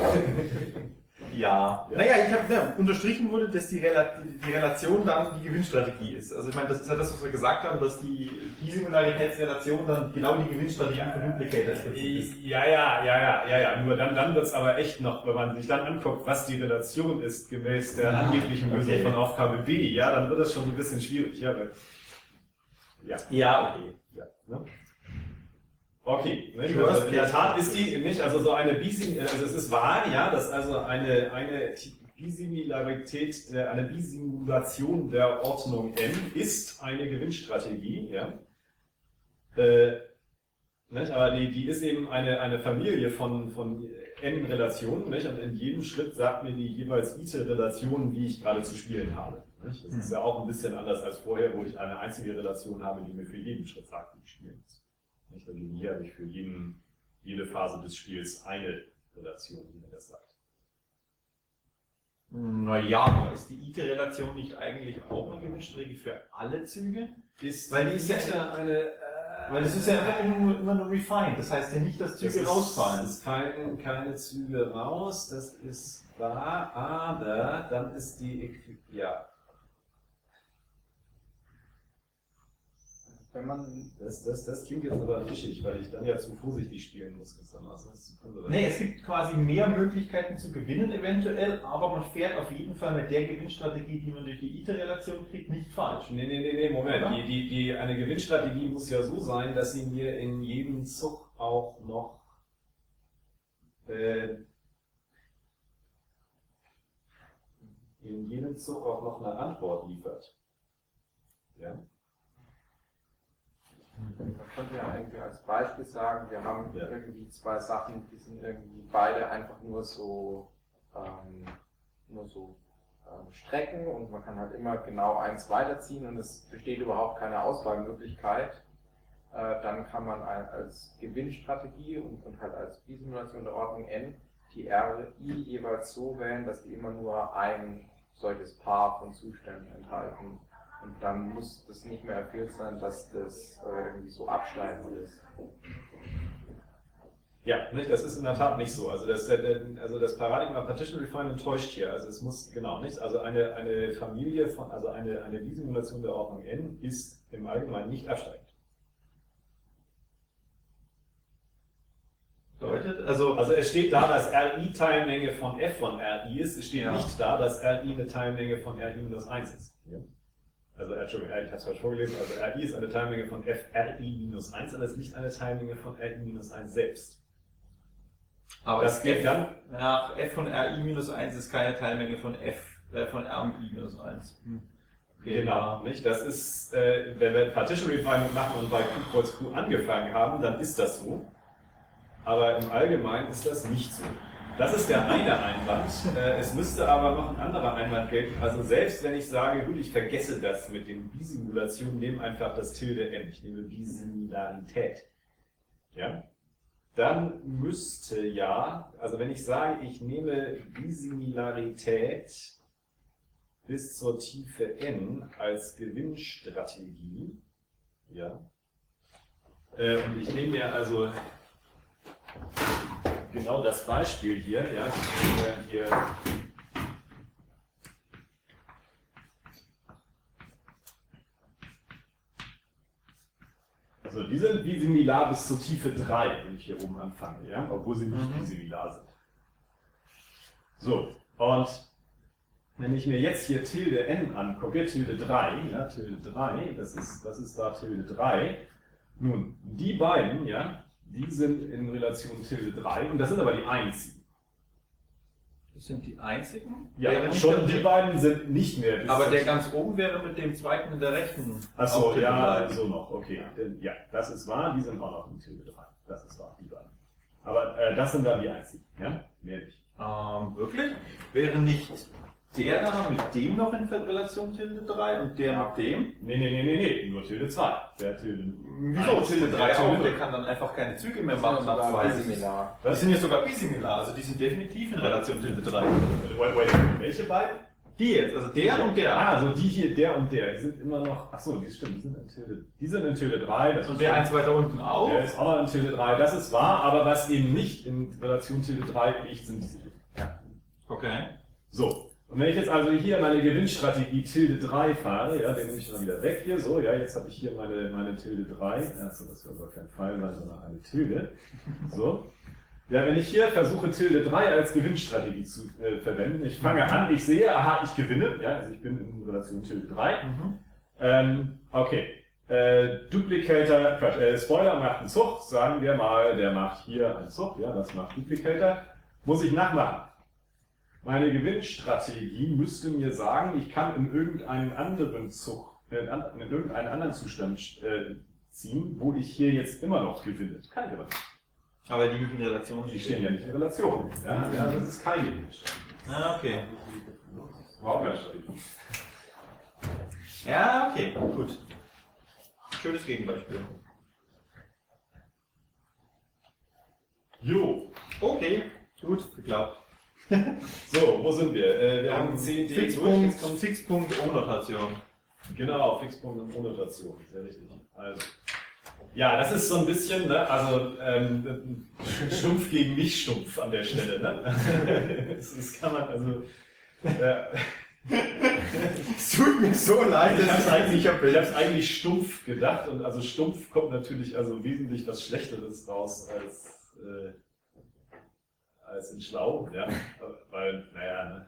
Ja. Ja. Naja, ich habe ja, unterstrichen wurde, dass die, Rela die Relation dann die Gewinnstrategie ist. Also ich meine, das ist ja das, was wir gesagt haben, dass die, die Singularitätsrelation dann genau die Gewinnstrategie von Duplicator ist. ja, ja, ja, ja, ja, ja. Nur dann, dann wird es aber echt noch, wenn man sich dann anguckt, was die Relation ist, gemäß der angeblichen Lösung Okay. von Aufgabe B, ja, dann wird das schon ein bisschen schwierig. Ja, weil, ja. Ja, okay. Ja, ne? Okay, nicht? Du hast- Also in der Tat ist die nicht, also so eine Bisim, also es ist wahr, ja, dass also eine, eine Bisimilarität, der- eine Bisimulation der Ordnung n ist eine Gewinnstrategie, ja. Äh, nicht? Aber die, die ist eben eine, eine Familie von, von n Relationen, nicht? Und in jedem Schritt sagt mir die jeweils ite-Relation, wie ich gerade zu spielen habe. Nicht? Das ist ja auch ein bisschen anders als vorher, wo ich eine einzige Relation habe, die mir für jeden Schritt sagt, wie ich spielen muss. Nicht? Also hier habe ich für jeden, jede Phase des Spiels eine Relation, die mir das sagt. Naja, aber ist die I T-Relation nicht eigentlich auch eine Gewinnstrategie für alle Züge? Ist, Weil die ist ja- eine. Äh, Weil es ist ja einfach immer, immer nur refined. Das heißt ja nicht, dass das Züge ist, rausfallen. Das ist kein, keine Züge raus, das ist wahr, aber dann ist die. Äqui- Ja. Wenn man Das, das, das klingt jetzt aber fischig, weil ich dann ja zu vorsichtig spielen muss. gewissermaßen. Das ist- Nee, es gibt quasi mehr Möglichkeiten zu gewinnen eventuell, aber man fährt auf jeden Fall mit der Gewinnstrategie, die man durch die I T-Relation kriegt, nicht falsch. Nee, nee, nee, nee, Moment. Oder? Die, die, die, eine Gewinnstrategie muss ja so sein, dass sie mir in jedem Zug auch noch äh, in jedem Zug auch noch eine Antwort liefert. Ja? Man könnte ja eigentlich als Beispiel sagen, wir haben Ja. irgendwie zwei Sachen, die sind irgendwie beide einfach nur so, ähm, nur so äh, Strecken und man kann halt immer genau eins weiterziehen und es besteht überhaupt keine Auswahlmöglichkeit, äh, dann kann man ein, als Gewinnstrategie und, und halt als Bisimulation der Ordnung n die R I jeweils so wählen, dass die immer nur ein solches Paar von Zuständen enthalten. Und dann muss das nicht mehr erfüllt sein, dass das äh, irgendwie so absteigend ist. Ja, nicht? Das ist in der Tat nicht so. Also das, also das Paradigma Partition Refinement täuscht hier. Also es muss, genau, nicht? Also eine, eine Familie von, also eine, eine Bisimulation der Ordnung n ist im Allgemeinen nicht absteigend. Bedeutet, also, Also es steht da, dass R I Teilmenge von f von R I ist. Es steht Ja. nicht da, dass R I eine Teilmenge von R I minus eins ist. Ja? Also, Entschuldigung, ich habe es falsch vorgelesen. Also R I ist eine Teilmenge von f R I minus eins, aber es ist nicht eine Teilmenge von R I minus eins selbst. aber Das es geht geht dann. nach f von R I minus eins ist keine Teilmenge von f, äh, von R I minus eins. Hm. Okay, Genau, nicht? Das ist, äh, wenn wir Partition Refinement machen und bei Q kreuz Q angefangen haben, dann ist das so. Aber im Allgemeinen ist das nicht so. Das ist der eine Einwand. Äh, es müsste aber noch ein anderer Einwand gelten. Also selbst wenn ich sage, gut, ich vergesse das mit den Bisimulationen, nehme einfach das Tilde n, ich nehme Bisimilarität. Ja? Dann müsste ja, also wenn ich sage, ich nehme Bisimilarität bis zur Tiefe n als Gewinnstrategie, ja, äh, und ich nehme mir also genau das Beispiel hier, ja, ich hier also die sind bisimilar bis zur Tiefe drei, wenn ich hier oben anfange, ja, obwohl sie nicht Mhm. bisimilar sind. So, und wenn ich mir jetzt hier Tilde n angucke, Tilde drei, ja, Tilde drei, das ist, das ist da Tilde drei, nun, die beiden, ja, die sind in Relation Tilde drei und das sind aber die einzigen. Das sind die einzigen? Ja, Wäre nicht schon der- die beiden sind nicht mehr. bis Aber zur der Tiefe. ganz oben wäre mit dem zweiten in der rechten. Achso, auch ja, bleiben. so noch, okay. Ja, das ist wahr, die sind auch noch in Tilde drei. Das ist wahr, die beiden. Aber äh, das sind dann die einzigen, ja? Mehr nicht. Ähm, wirklich? Wäre nicht der da mit dem noch in Relation Tilde drei und der mit dem? Nee, nee, nee, nee, nee, nur Tilde zwei. Der Tilde. Wieso eins, Tilde drei der auch? Tilde- Der kann dann einfach keine Züge mehr Das sind machen nach sogar zwei. bisimilar. Das sind ja sogar bisimilar, also die sind definitiv in Relation Tilde drei. Wait, wait, welche beiden? Die jetzt, also der und der. Ah, also die hier, der und der, die sind immer noch. Achso, die stimmt, die sind in Tilde. Die sind in Tilde drei. Das Und ist der schon- eins weiter unten auch. Der ist auch noch in Tilde drei, das ist wahr, aber was eben nicht in Relation Tilde drei liegt, sind diese. Ja. Okay. So, und wenn ich jetzt also hier meine Gewinnstrategie Tilde drei fahre, ja, den nehme ich dann wieder weg hier, so, ja, jetzt habe ich hier meine, meine Tilde drei, achso, das soll aber kein Pfeil sein, sondern eine Tilde. So. Ja, wenn ich hier versuche, Tilde drei als Gewinnstrategie zu äh, verwenden, ich fange an, ich sehe, aha, ich gewinne, ja, also ich bin in Relation Tilde drei. Mhm. Ähm, okay. Äh, Duplicator, Quatsch, äh, Spoiler macht einen Zug, sagen wir mal, der macht hier einen Zug, ja, das macht Duplicator. Muss ich nachmachen. Meine Gewinnstrategie müsste mir sagen, ich kann in irgendeinen anderen Zug, äh, in irgendeinen anderen Zustand äh, ziehen, wo ich hier jetzt immer noch gewinne. Kann ich aber nicht. Aber die nicht in Relation Die stehen ja nicht in Relation. Ja, ja, das ist keine Gewinnstrategie. Ah, okay. Überhaupt keine Strategie. Ja, okay, gut. Schönes Gegenbeispiel. Jo. Okay, gut, geglaubt. So, wo sind wir? Äh, wir haben zehn D Fixpunkt, durch. Jetzt kommt- Fixpunkt, Umnotation. Genau, Fixpunkt und Notation, sehr richtig. Also, ja, das ist so ein bisschen, ne, also ähm, Stumpf gegen nicht stumpf an der Stelle. Ne? das, das kann man also. Äh, Es tut mir so leid, ich habe es dass eigentlich, ich hab's eigentlich stumpf gedacht und also stumpf kommt natürlich also wesentlich was Schlechteres raus als, äh, als in schlau, ja, weil, naja, ne.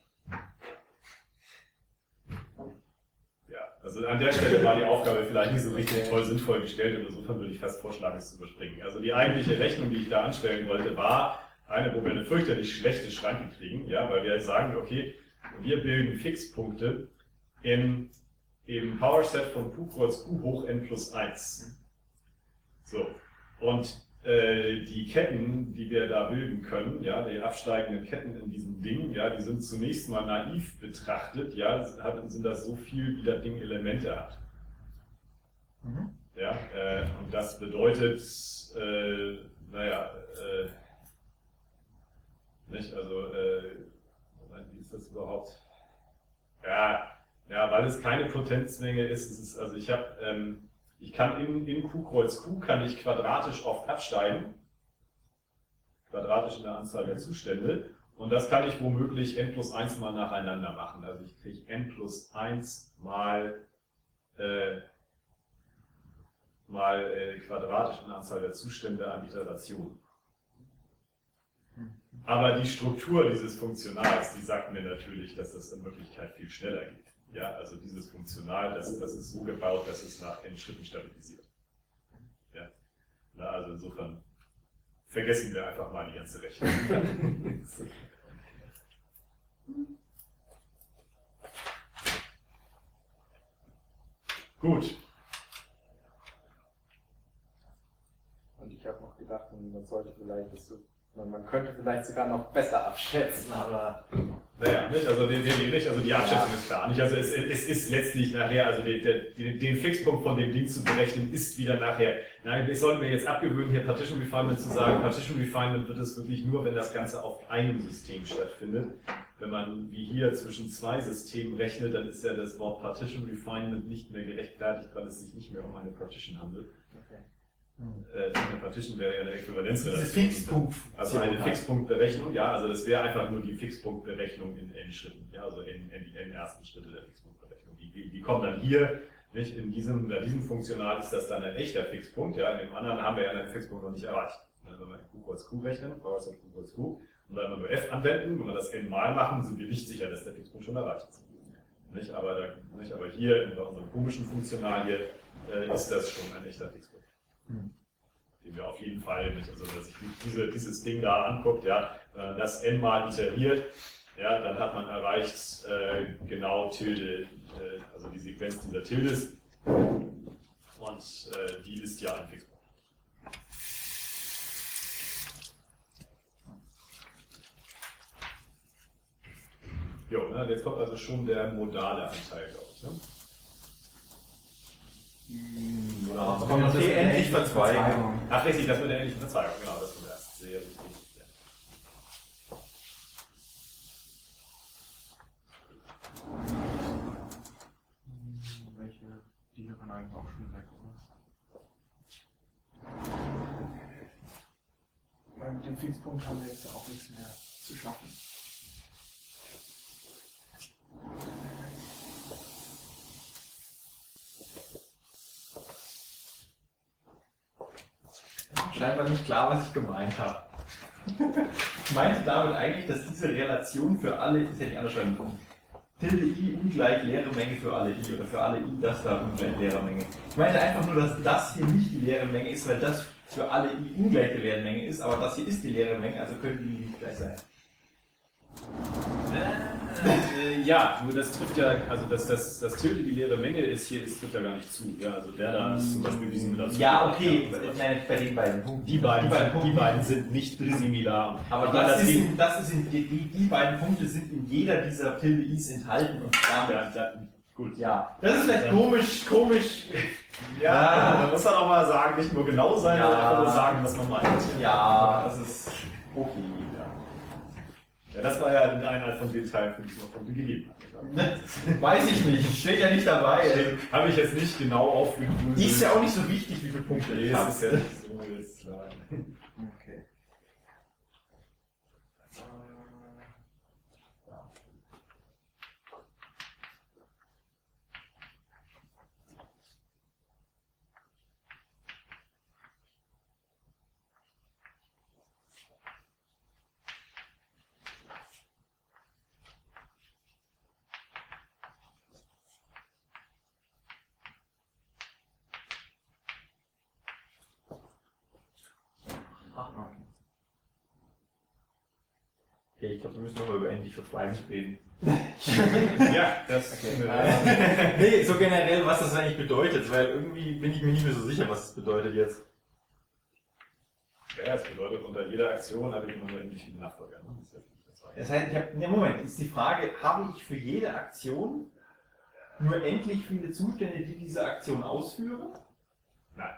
Ja, also an der Stelle war die Aufgabe vielleicht nicht so richtig toll sinnvoll gestellt und insofern würde ich fast vorschlagen, es zu überspringen. Also die eigentliche Rechnung, die ich da anstellen wollte, war eine, wo wir eine fürchterlich schlechte Schranke kriegen, ja, weil wir sagen, okay, wir bilden Fixpunkte im, im Powerset von Q kreuz Q hoch n plus eins. So, und äh, die Ketten, die wir da bilden können, ja, die absteigenden Ketten in diesem Ding, ja, die sind zunächst mal naiv betrachtet, ja, sind das so viel, wie das Ding Elemente hat. Mhm. Ja, äh, und das bedeutet, äh, naja, äh, nicht, also, äh, wie ist das überhaupt? Ja, ja, weil es keine Potenzmenge ist, es ist also ich habe, ähm, ich kann in, in Q Kreuz Q kann ich quadratisch oft absteigen, quadratisch in der Anzahl der Zustände, und das kann ich womöglich n plus eins mal nacheinander machen. Also ich kriege n plus eins mal äh, mal äh, quadratisch in der Anzahl der Zustände an Iterationen. Aber die Struktur dieses Funktionals, die sagt mir natürlich, dass das in Wirklichkeit viel schneller geht. Ja, also dieses Funktional, das, das ist so gebaut, dass es nach n Schritten stabilisiert. Ja. Na, also insofern vergessen wir einfach mal die ganze Rechnung. Gut. Und ich habe noch gedacht, man sollte vielleicht das so, man könnte vielleicht sogar noch besser abschätzen, aber. Naja, nicht? Also, den, den, nicht? Also die Abschätzung ja. ist klar. Nicht? Also es, es ist letztlich nachher, also den, den, den Fixpunkt von dem Ding zu berechnen, ist wieder nachher. Nein, ich sollte mir jetzt abgewöhnen, hier Partition Refinement zu sagen. Partition Refinement wird es wirklich nur, wenn das Ganze auf einem System stattfindet. Wenn man wie hier zwischen zwei Systemen rechnet, dann ist ja das Wort Partition Refinement nicht mehr gerechtfertigt, weil es sich nicht mehr um eine Partition handelt. Okay. Äh, eine Partition wäre ja eine Äquivalenzrelation. Also eine Fixpunktberechnung, ja, also das wäre einfach nur die Fixpunktberechnung in n Schritten, ja, also in, in die n ersten Schritte der Fixpunktberechnung. Die, die, die kommen dann hier, nicht? In diesem, in diesem Funktional ist das dann ein echter Fixpunkt, ja, in dem anderen haben wir ja einen Fixpunkt noch nicht erreicht. Wenn wir Q Kreuz Q rechnen, Q Kreuz Q, und dann wenn wir f anwenden, wenn wir das n mal machen, sind wir nicht sicher, dass der Fixpunkt schon erreicht ist. Nicht? Aber, da, nicht? Aber hier in unserem komischen Funktional hier äh, ist das schon ein echter Fixpunkt. Hm. Den wir auf jeden Fall, nicht, also dass sich diese, dieses Ding da anguckt, ja, das n mal iteriert, ja, dann hat man erreicht äh, genau Tilde, äh, also die Sequenz dieser Tildes, und äh, die ist ja ein Fixpunkt. Jo, ne, jetzt kommt also schon der modale Anteil, glaube ich. Ne? Ja, aber man das endlich verzweigen. Ach richtig, das mit der endlichen Verzweigung, genau, das wird erst sehr wichtig. Welche, die hier waren eigentlich auch schon weg, oder? Weil mit dem Fixpunkt haben wir jetzt ja auch nichts mehr zu schaffen. Scheinbar nicht klar, was ich gemeint habe. Ich meinte damit eigentlich, dass diese Relation für alle, das hätte ich anders schreiben können, Tilde i ungleich leere Menge für alle i oder für alle i das da ungleich leere Menge. Ich meinte einfach nur, dass das hier nicht die leere Menge ist, weil das für alle i ungleich die leere Menge ist, aber das hier ist die leere Menge, also können die nicht gleich sein. Äh, ja, nur das trifft ja, also dass das, das Tilde die leere Menge ist, hier ist, trifft ja gar nicht zu. Ja, also der da ist zum Beispiel bisimilar. Ja, okay, nein, bei den beiden Punkten. Die beiden, die beiden, Punkte. die beiden sind nicht bisimilar. Aber das, das, ist in, das ist in, die, die beiden Punkte sind in jeder dieser Tilde i's enthalten und damit, ja, gut. Ja, das ist vielleicht komisch, komisch. Ja, ja, man muss dann auch mal sagen, nicht nur genau sein, ja, sondern einfach nur sagen, was man meint. Ja, das ist okay. Ja, das war ja eine Einheit von den Teilen, die es noch von dir gegeben hat. Weiß ich nicht, steht ja nicht dabei. Habe ich jetzt nicht genau aufgeprüft. Ist ja auch nicht so wichtig, wie viele Punkte ich habe. Ist ja nicht so jetzt klar. Okay. Okay, ich glaube, wir müssen nochmal über endlich Verzweiflung reden. Ja, das okay. äh, nee, so generell, was das eigentlich bedeutet, weil irgendwie bin ich mir nicht mehr so sicher, was es bedeutet jetzt. Ja, das bedeutet, unter jeder Aktion habe ich immer nur endlich viele Nachfolger. Ne? Das ist ja nicht das Zweite. Das heißt, ich habe, ne, Moment, ist die Frage, habe ich für jede Aktion nur endlich viele Zustände, die diese Aktion ausführen? Nein.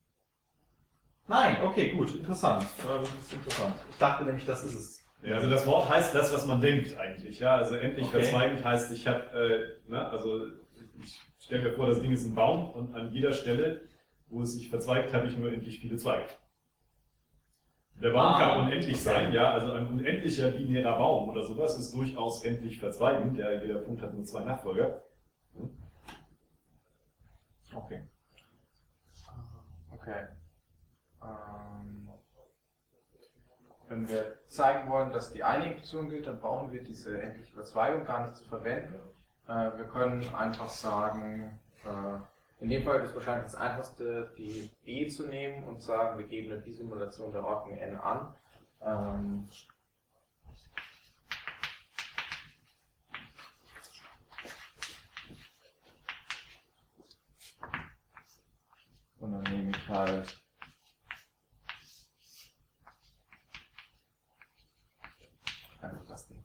Nein, okay, gut, interessant. Äh, Das ist interessant. Ich dachte nämlich, das ist es. Ja, also das Wort heißt das, was man denkt eigentlich. Ja, also endlich Okay. verzweigend heißt, ich habe, äh, ne, also ich stelle mir vor, das Ding ist ein Baum und an jeder Stelle, wo es sich verzweigt, habe ich nur endlich viele Zweige. Der Baum Ah, kann unendlich okay. sein, ja, also ein unendlicher binärer Baum oder sowas ist durchaus endlich verzweigend. Ja, jeder Punkt hat nur zwei Nachfolger. Okay. Okay. Ähm, wenn wir zeigen wollen, dass die eine Inklusion gilt, dann brauchen wir diese endliche Verzweigung gar nicht zu verwenden. Äh, wir können einfach sagen, äh, in dem Fall ist wahrscheinlich das einfachste, die E zu nehmen und sagen, wir geben eine Bisimulation der Ordnung n an. Ähm, und dann nehme ich halt einfach das Ding.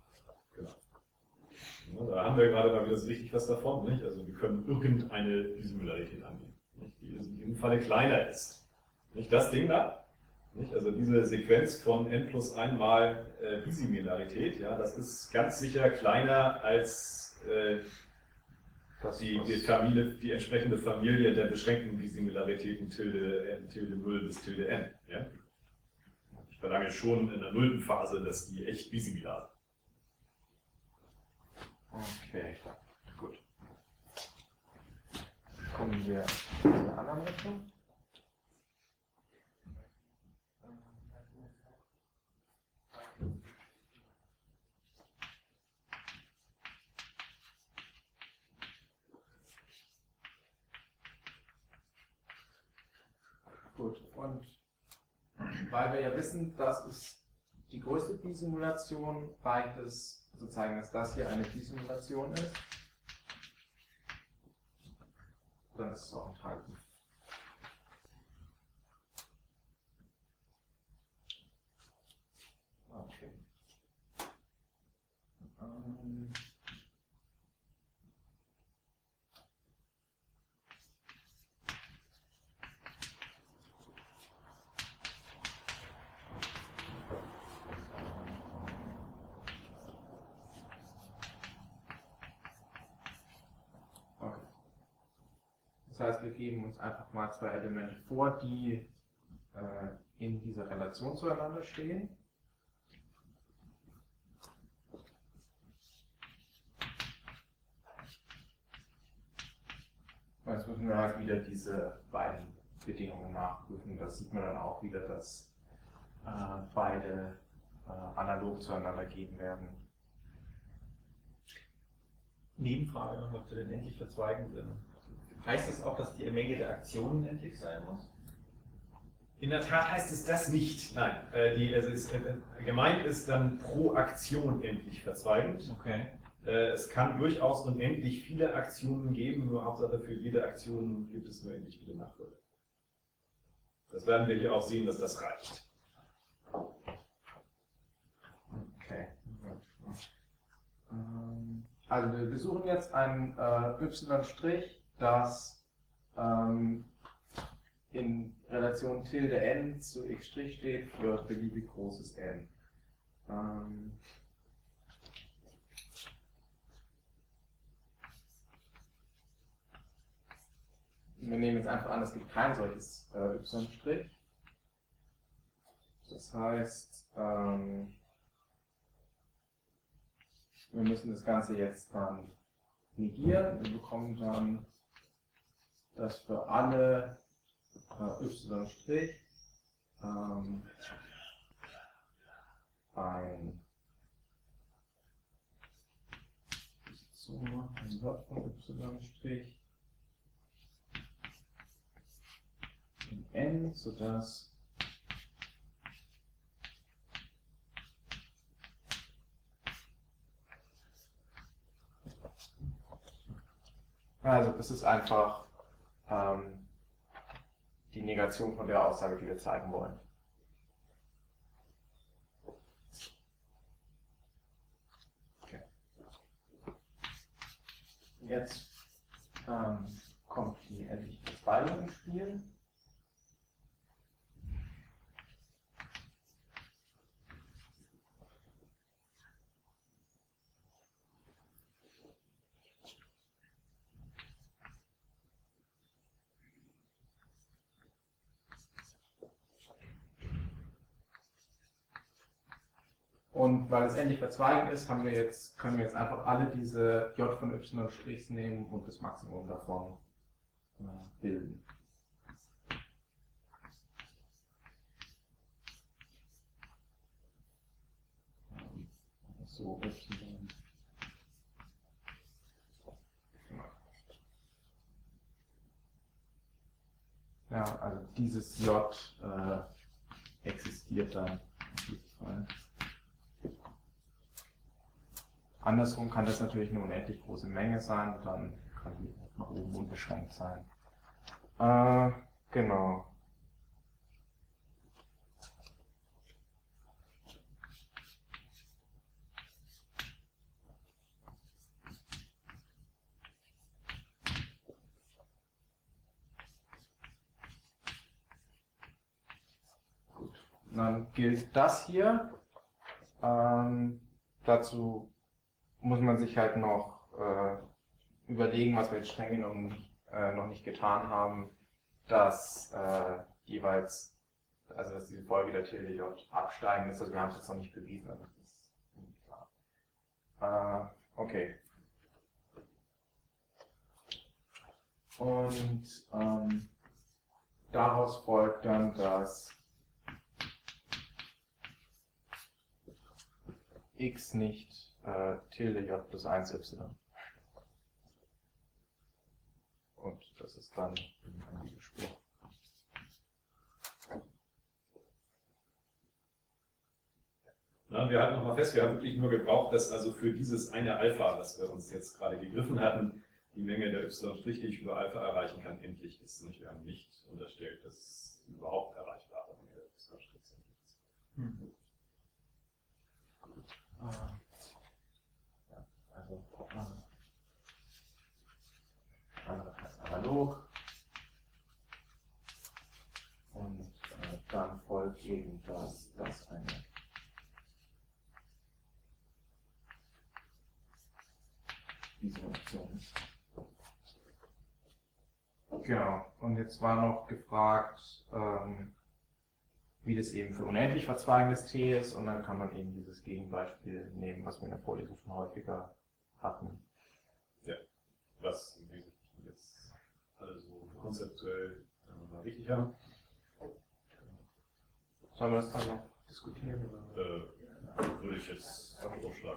Ja, da haben wir gerade mal wieder so richtig was davon. Nicht? Also wir können irgendeine Bisimularität angeben, nicht? Die in diesem Falle kleiner ist. Nicht das Ding da? Nicht? Also diese Sequenz von n plus eins mal äh, Bisimilarität, ja, das ist ganz sicher kleiner als äh, Das, die, was- die, Familie, die entsprechende Familie der beschränkten Bisimilaritäten tilde n, tilde null bis tilde n. Ja? Ich verlange schon in der nullten Phase, dass die echt bisimilar sind. Okay, gut. Kommen wir zur anderen Richtung. Gut, und weil wir ja wissen, dass es die größte Bisimulation reicht es zu zeigen, dass das hier eine Bisimulation ist, dann ist es auch enthalten. Okay. Ähm. Okay. Das heißt, wir geben uns einfach mal zwei Elemente vor, die äh, in dieser Relation zueinander stehen. Und jetzt müssen wir halt wieder diese beiden Bedingungen nachprüfen. Das sieht man dann auch wieder, dass äh, beide äh, analog zueinander gehen werden. Nebenfrage nochmal zu den endlich verzweigenden. Heißt das auch, dass die Menge der Aktionen endlich sein muss? In der Tat heißt es das nicht. Nein, äh, die, also es, äh, gemeint ist dann pro Aktion endlich verzweigend. Okay. Äh, es kann durchaus unendlich viele Aktionen geben, nur Hauptsache für jede Aktion gibt es nur endlich viele Nachfolger. Das werden wir hier auch sehen, dass das reicht. Okay. Ähm, Also wir besuchen jetzt ein äh, y', das ähm, in Relation tilde n zu x' steht für beliebig großes n. Ähm, wir nehmen jetzt einfach an, es gibt kein solches äh, y'. Das heißt, ähm, wir müssen das Ganze jetzt dann negieren. Wir bekommen dann, dass für alle äh, y' ähm, ein so ein Wert von y' in n, sodass also das ist einfach ähm, die Negation von der Aussage, die wir zeigen wollen. jetzt ähm, kommt die endliche Verzweilung ins Spiel. Und weil es endlich verzweigend ist, haben wir jetzt, können wir jetzt einfach alle diese J von y' nehmen und das Maximum davon äh, bilden. So, y. Ja, also dieses J äh, existiert dann auf jeden Fall. Andersrum kann das natürlich eine unendlich große Menge sein und dann kann die nach oben unbeschränkt sein. Äh, genau. Gut. Dann gilt das hier. Ähm, dazu muss man sich halt noch äh, überlegen, was wir jetzt streng genommen äh, noch nicht getan haben, dass äh, jeweils, also dass diese Folge der T L J absteigen ist, also wir haben es jetzt noch nicht bewiesen, also das ist nicht klar. Äh, okay. Und ähm, daraus folgt dann, dass x nicht äh, tilde j plus eins y. Und das ist dann ein Widerspruch. Na, wir halten nochmal fest, wir haben wirklich nur gebraucht, dass also für dieses eine Alpha, das wir uns jetzt gerade gegriffen hatten, die Menge der y', die ich über Alpha erreichen kann, endlich ist. Nicht? Wir haben nicht unterstellt, dass es überhaupt erreichbare Menge der y' ist. Hm. Ah. Also, äh, andere heißt analog. Und äh, dann folgt eben, dass das eine diese Option ist. Genau. Und jetzt war noch gefragt, ähm, wie das eben für unendlich verzweigendes T ist. Und dann kann man eben dieses Gegenbeispiel nehmen, was wir in der Vorlesung schon häufiger hatten. Ja, was wir jetzt alle so konzeptuell mal richtig haben. Sollen wir das dann noch diskutieren? Äh, würde ich jetzt vorschlagen.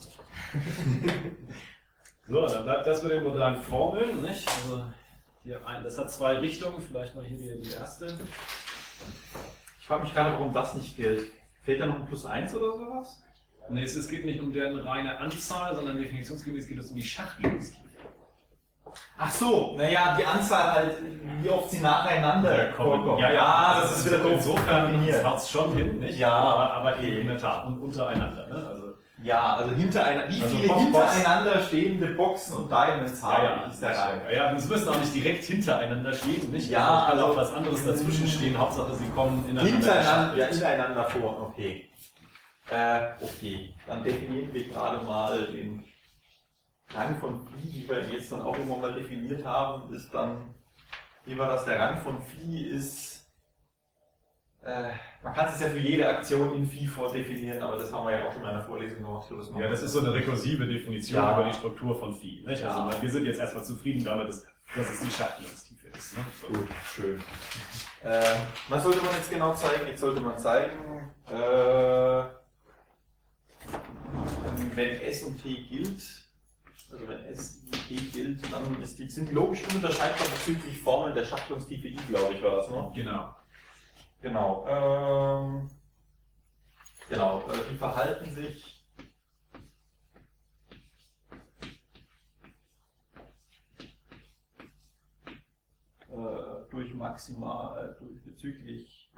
So, dann bleibt das mit den modalen Formeln, nicht? Also hier ein, das hat zwei Richtungen, vielleicht mal hier die, die erste. Ich frage mich gerade, warum das nicht gilt. Fehlt da noch ein Plus eins oder sowas? Nee, es, es geht nicht um deren reine Anzahl, sondern definitionsgemäß geht es um die Schachtelungstiefe. Ach so, naja, die Anzahl halt, wie oft sie nacheinander vorkommen. Ja, ja, das ist wieder doof. insofern haut es schon hin, nicht? Ja, aber, aber okay. eben in der Tat und untereinander. Ne? Also, Ja, also hintereinander, wie Also viele Box- hintereinander stehende Boxen und Diamonds ja, habe ja, ich da rein? ja, ja, es müssen auch nicht direkt hintereinander stehen, nicht? Ja, also, kann also- auch was anderes dazwischen stehen, Hauptsache sie kommen ineinander. Hintereinander, ja, geschachtelt. ineinander vor, okay. Äh, okay, dann definieren wir gerade mal den Rang von Phi, wie wir jetzt dann auch immer mal definiert haben, ist dann, wie war das, der Rang von Phi ist, äh, man kann es ja für jede Aktion in Phi vordefinieren, aber das haben wir ja auch in einer Vorlesung gemacht. So, das Ja, das ist so eine rekursive Definition Ja. über die Struktur von Phi. Nicht? Ja. Also wir sind jetzt erstmal zufrieden damit, dass, dass es die Schachtelungstiefe ist. Ne? So. Gut, schön. Äh, was sollte man jetzt genau zeigen? Jetzt sollte man zeigen, äh, wenn S und T gilt, also wenn S und T gilt, dann ist die, sind die logisch ununterscheidbar bezüglich Formeln der Schachtelungstiefe I, glaube ich, war das, ne? Genau. Genau. Ähm, genau, äh, die verhalten sich äh, durch maximal, äh, durch bezüglich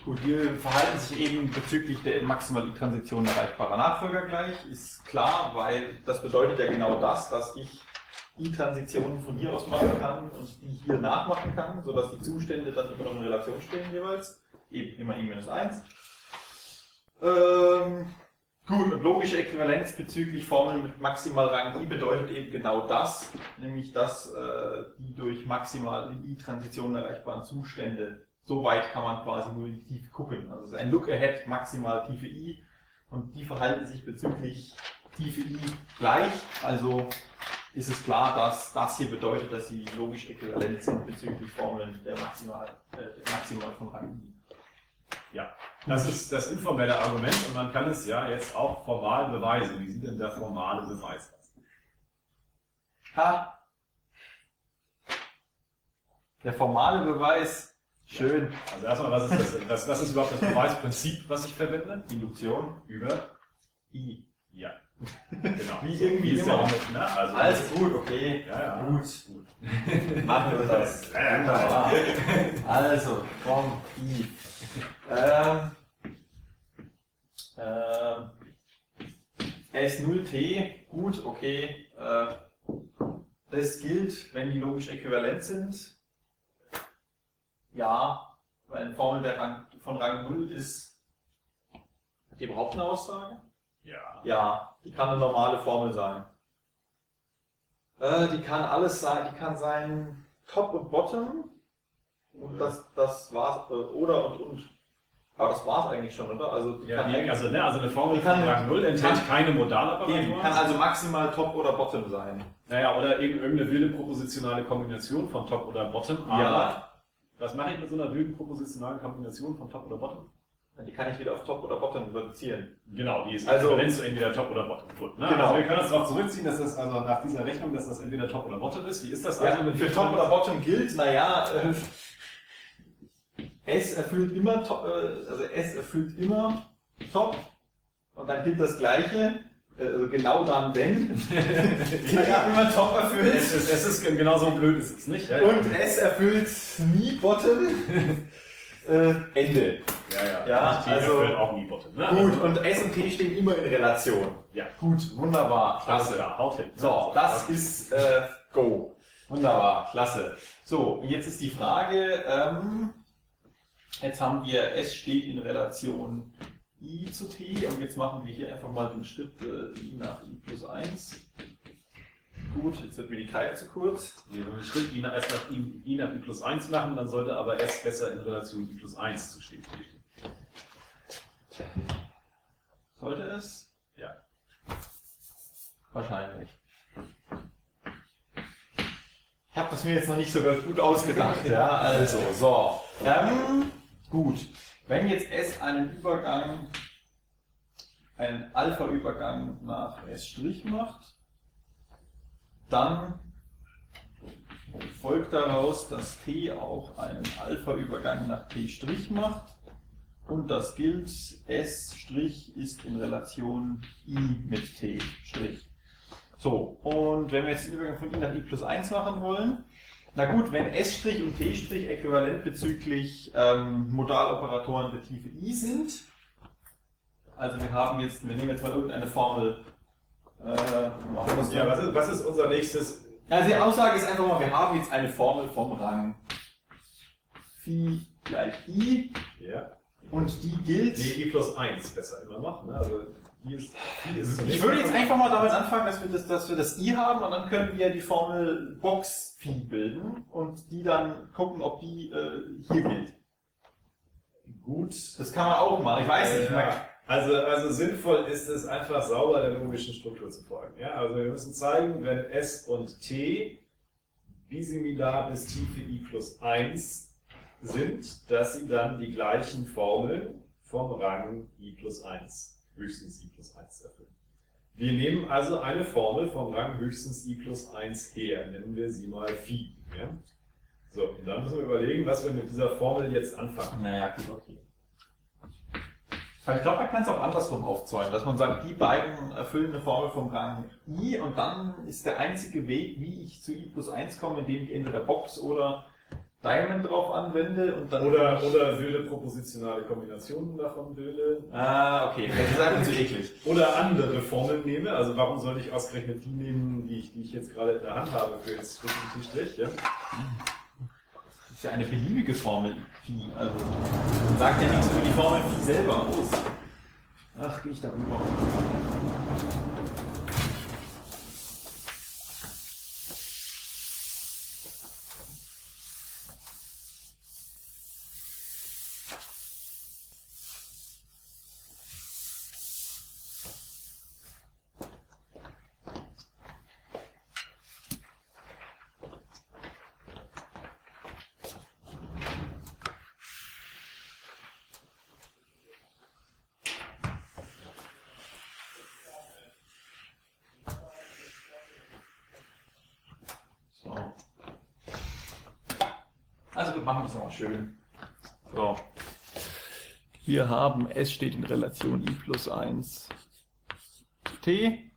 Gut, die verhalten sich eben bezüglich der maximalen I-Transition erreichbarer Nachfolger gleich, ist klar, weil das bedeutet ja genau das, dass ich I-Transitionen von hier aus machen kann und die hier nachmachen kann, sodass die Zustände dann immer noch in Relation stehen jeweils, eben immer i minus eins. Ähm, gut, und logische Äquivalenz bezüglich Formeln mit maximal Rang I bedeutet eben genau das, nämlich dass äh, die durch maximal in I-Transitionen erreichbaren Zustände, so weit kann man quasi nur in die Tiefe gucken. Also es ist ein Look-Ahead, maximal Tiefe I, und die verhalten sich bezüglich Tiefe I gleich, also ist es klar, dass das hier bedeutet, dass sie logisch äquivalent sind bezüglich Formeln der maximal, äh, maximal von Rang I. Ja, das ist das informelle Argument und man kann es ja jetzt auch formal beweisen. Wie sieht denn der formale Beweis aus? Ha! Der formale Beweis, schön. Also erstmal, was ist das? Was, was ist überhaupt das Beweisprinzip, was ich verwende? Induktion Über I. Ja. Genau. Wie irgendwie Ist ja immer. auch mit, ne? Also, Alles gut, okay. ja, ja. Gut. Gut. Machen wir das. Ja, ja, Wunderbar. Also, vom I. Ähm, ähm, S null T, gut, okay. Äh, das gilt, wenn die logisch äquivalent sind. Ja, weil eine Formel der Rang, von Rang null ist. Hat die überhaupt eine Aussage? Ja. Ja, die kann eine normale Formel sein. Äh, die kann alles sein, die kann sein Top und Bottom. Und das, das war's, äh, oder und und. Aber das war's eigentlich schon, oder? Also, die Ja, kann, die, also, ne, also eine Formel die kann- von Rang null enthält kann- keine eben, Modaloperatoren. kann also maximal Top oder Bottom sein. Naja, oder irgend- irgendeine wilde propositionale Kombination von Top oder Bottom. Aber Ja. was mache ich mit so einer wilden propositionalen Kombination von Top oder Bottom? Die kann ich wieder auf Top oder Bottom reduzieren. Genau, die ist Also- Äquivalenz zu entweder Top oder Bottom. Gut, ne? Genau. Also wir können uns darauf zurückziehen, dass das also nach dieser Rechnung, dass das entweder Top oder Bottom ist. Wie ist das Ja, also? für Top oder Bottom gilt, naja, äh, S erfüllt immer Top, äh, also S erfüllt immer Top, und dann gilt das Gleiche, äh, also genau dann, wenn ja, immer Top erfüllt. Es ist, es ist genauso blöd, ist es nicht? Ja, Und S erfüllt nie Bottom. äh, Ende. ja, ja. Ja, T also- erfüllt auch nie Bottom. Ne? Gut, und S und T stehen immer in Relation. Ja. Gut, wunderbar, klasse. Ja, haut hin. So, das ist äh, Go. Wunderbar, klasse. So, jetzt ist die Frage, ähm, jetzt haben wir S steht in Relation I zu T, und jetzt machen wir hier einfach mal den Schritt äh, I nach I plus eins. Gut, jetzt wird mir die Kreide zu kurz. Wenn wir den Schritt I nach, S nach I, I nach I plus eins machen, dann sollte aber S besser in Relation I plus eins zu stehen. Sollte es? Ja. Wahrscheinlich. Ich habe das mir jetzt noch nicht so ganz gut ausgedacht. Ja, also, so. Ähm, gut. Wenn jetzt S einen Übergang, einen Alpha-Übergang nach S' macht, dann folgt daraus, dass T auch einen Alpha-Übergang nach T' macht. Und das gilt, S' ist in Relation I mit T'. So, und wenn wir jetzt den Übergang von I nach I plus eins machen wollen, na gut, wenn S' und T' äquivalent bezüglich ähm, Modaloperatoren der Tiefe I sind, also wir haben jetzt, wir nehmen jetzt mal irgendeine Formel, äh, machen wir es Ja, was ist, was ist unser nächstes? also die Aussage ist einfach mal, wir haben jetzt eine Formel vom Rang Phi gleich I, Ja. und die gilt. Nee, I plus eins besser immer noch. Ne? Also hier ist, hier ist Ich würde jetzt einfach mal damit anfangen, dass wir das, dass wir das I haben, und dann können wir die Formel Box Phi bilden und die dann gucken, ob die äh, hier gilt. gut. Das kann man auch machen. Ich weiß nicht. Ja. Also, also sinnvoll ist es einfach sauber der logischen Struktur zu folgen. Ja? Also wir müssen zeigen, wenn S und T bisimilar bis Tiefe I plus eins sind, dass sie dann die gleichen Formeln vom Rang I plus eins, höchstens I plus eins erfüllen. Wir nehmen also eine Formel vom Rang höchstens I plus eins her, nennen wir sie mal Phi. Ja? So, und dann müssen wir überlegen, was wir mit dieser Formel jetzt anfangen. Naja, gut, okay. Ich glaube, man kann es auch andersrum aufzäumen, dass man sagt, die beiden erfüllen eine Formel vom Rang I, und dann ist der einzige Weg, wie ich zu I plus eins komme, indem ich entweder Box oder Diamond drauf anwende und dann... Oder, oder wilde propositionale Kombinationen davon bilde. Ah, okay, das ist einfach zu eklig. Oder andere Formeln nehme. Also warum soll ich ausgerechnet die nehmen, die ich, die ich jetzt gerade in der Hand habe für jetzt Strich und Strich? Ja? Das ist ja eine beliebige Formel Phi. Also sagt ja nichts über die Formel Phi selber aus. Ach, gehe ich da rüber. Also gut, machen wir es nochmal schön. So. Wir haben S steht in Relation I plus eins zu T.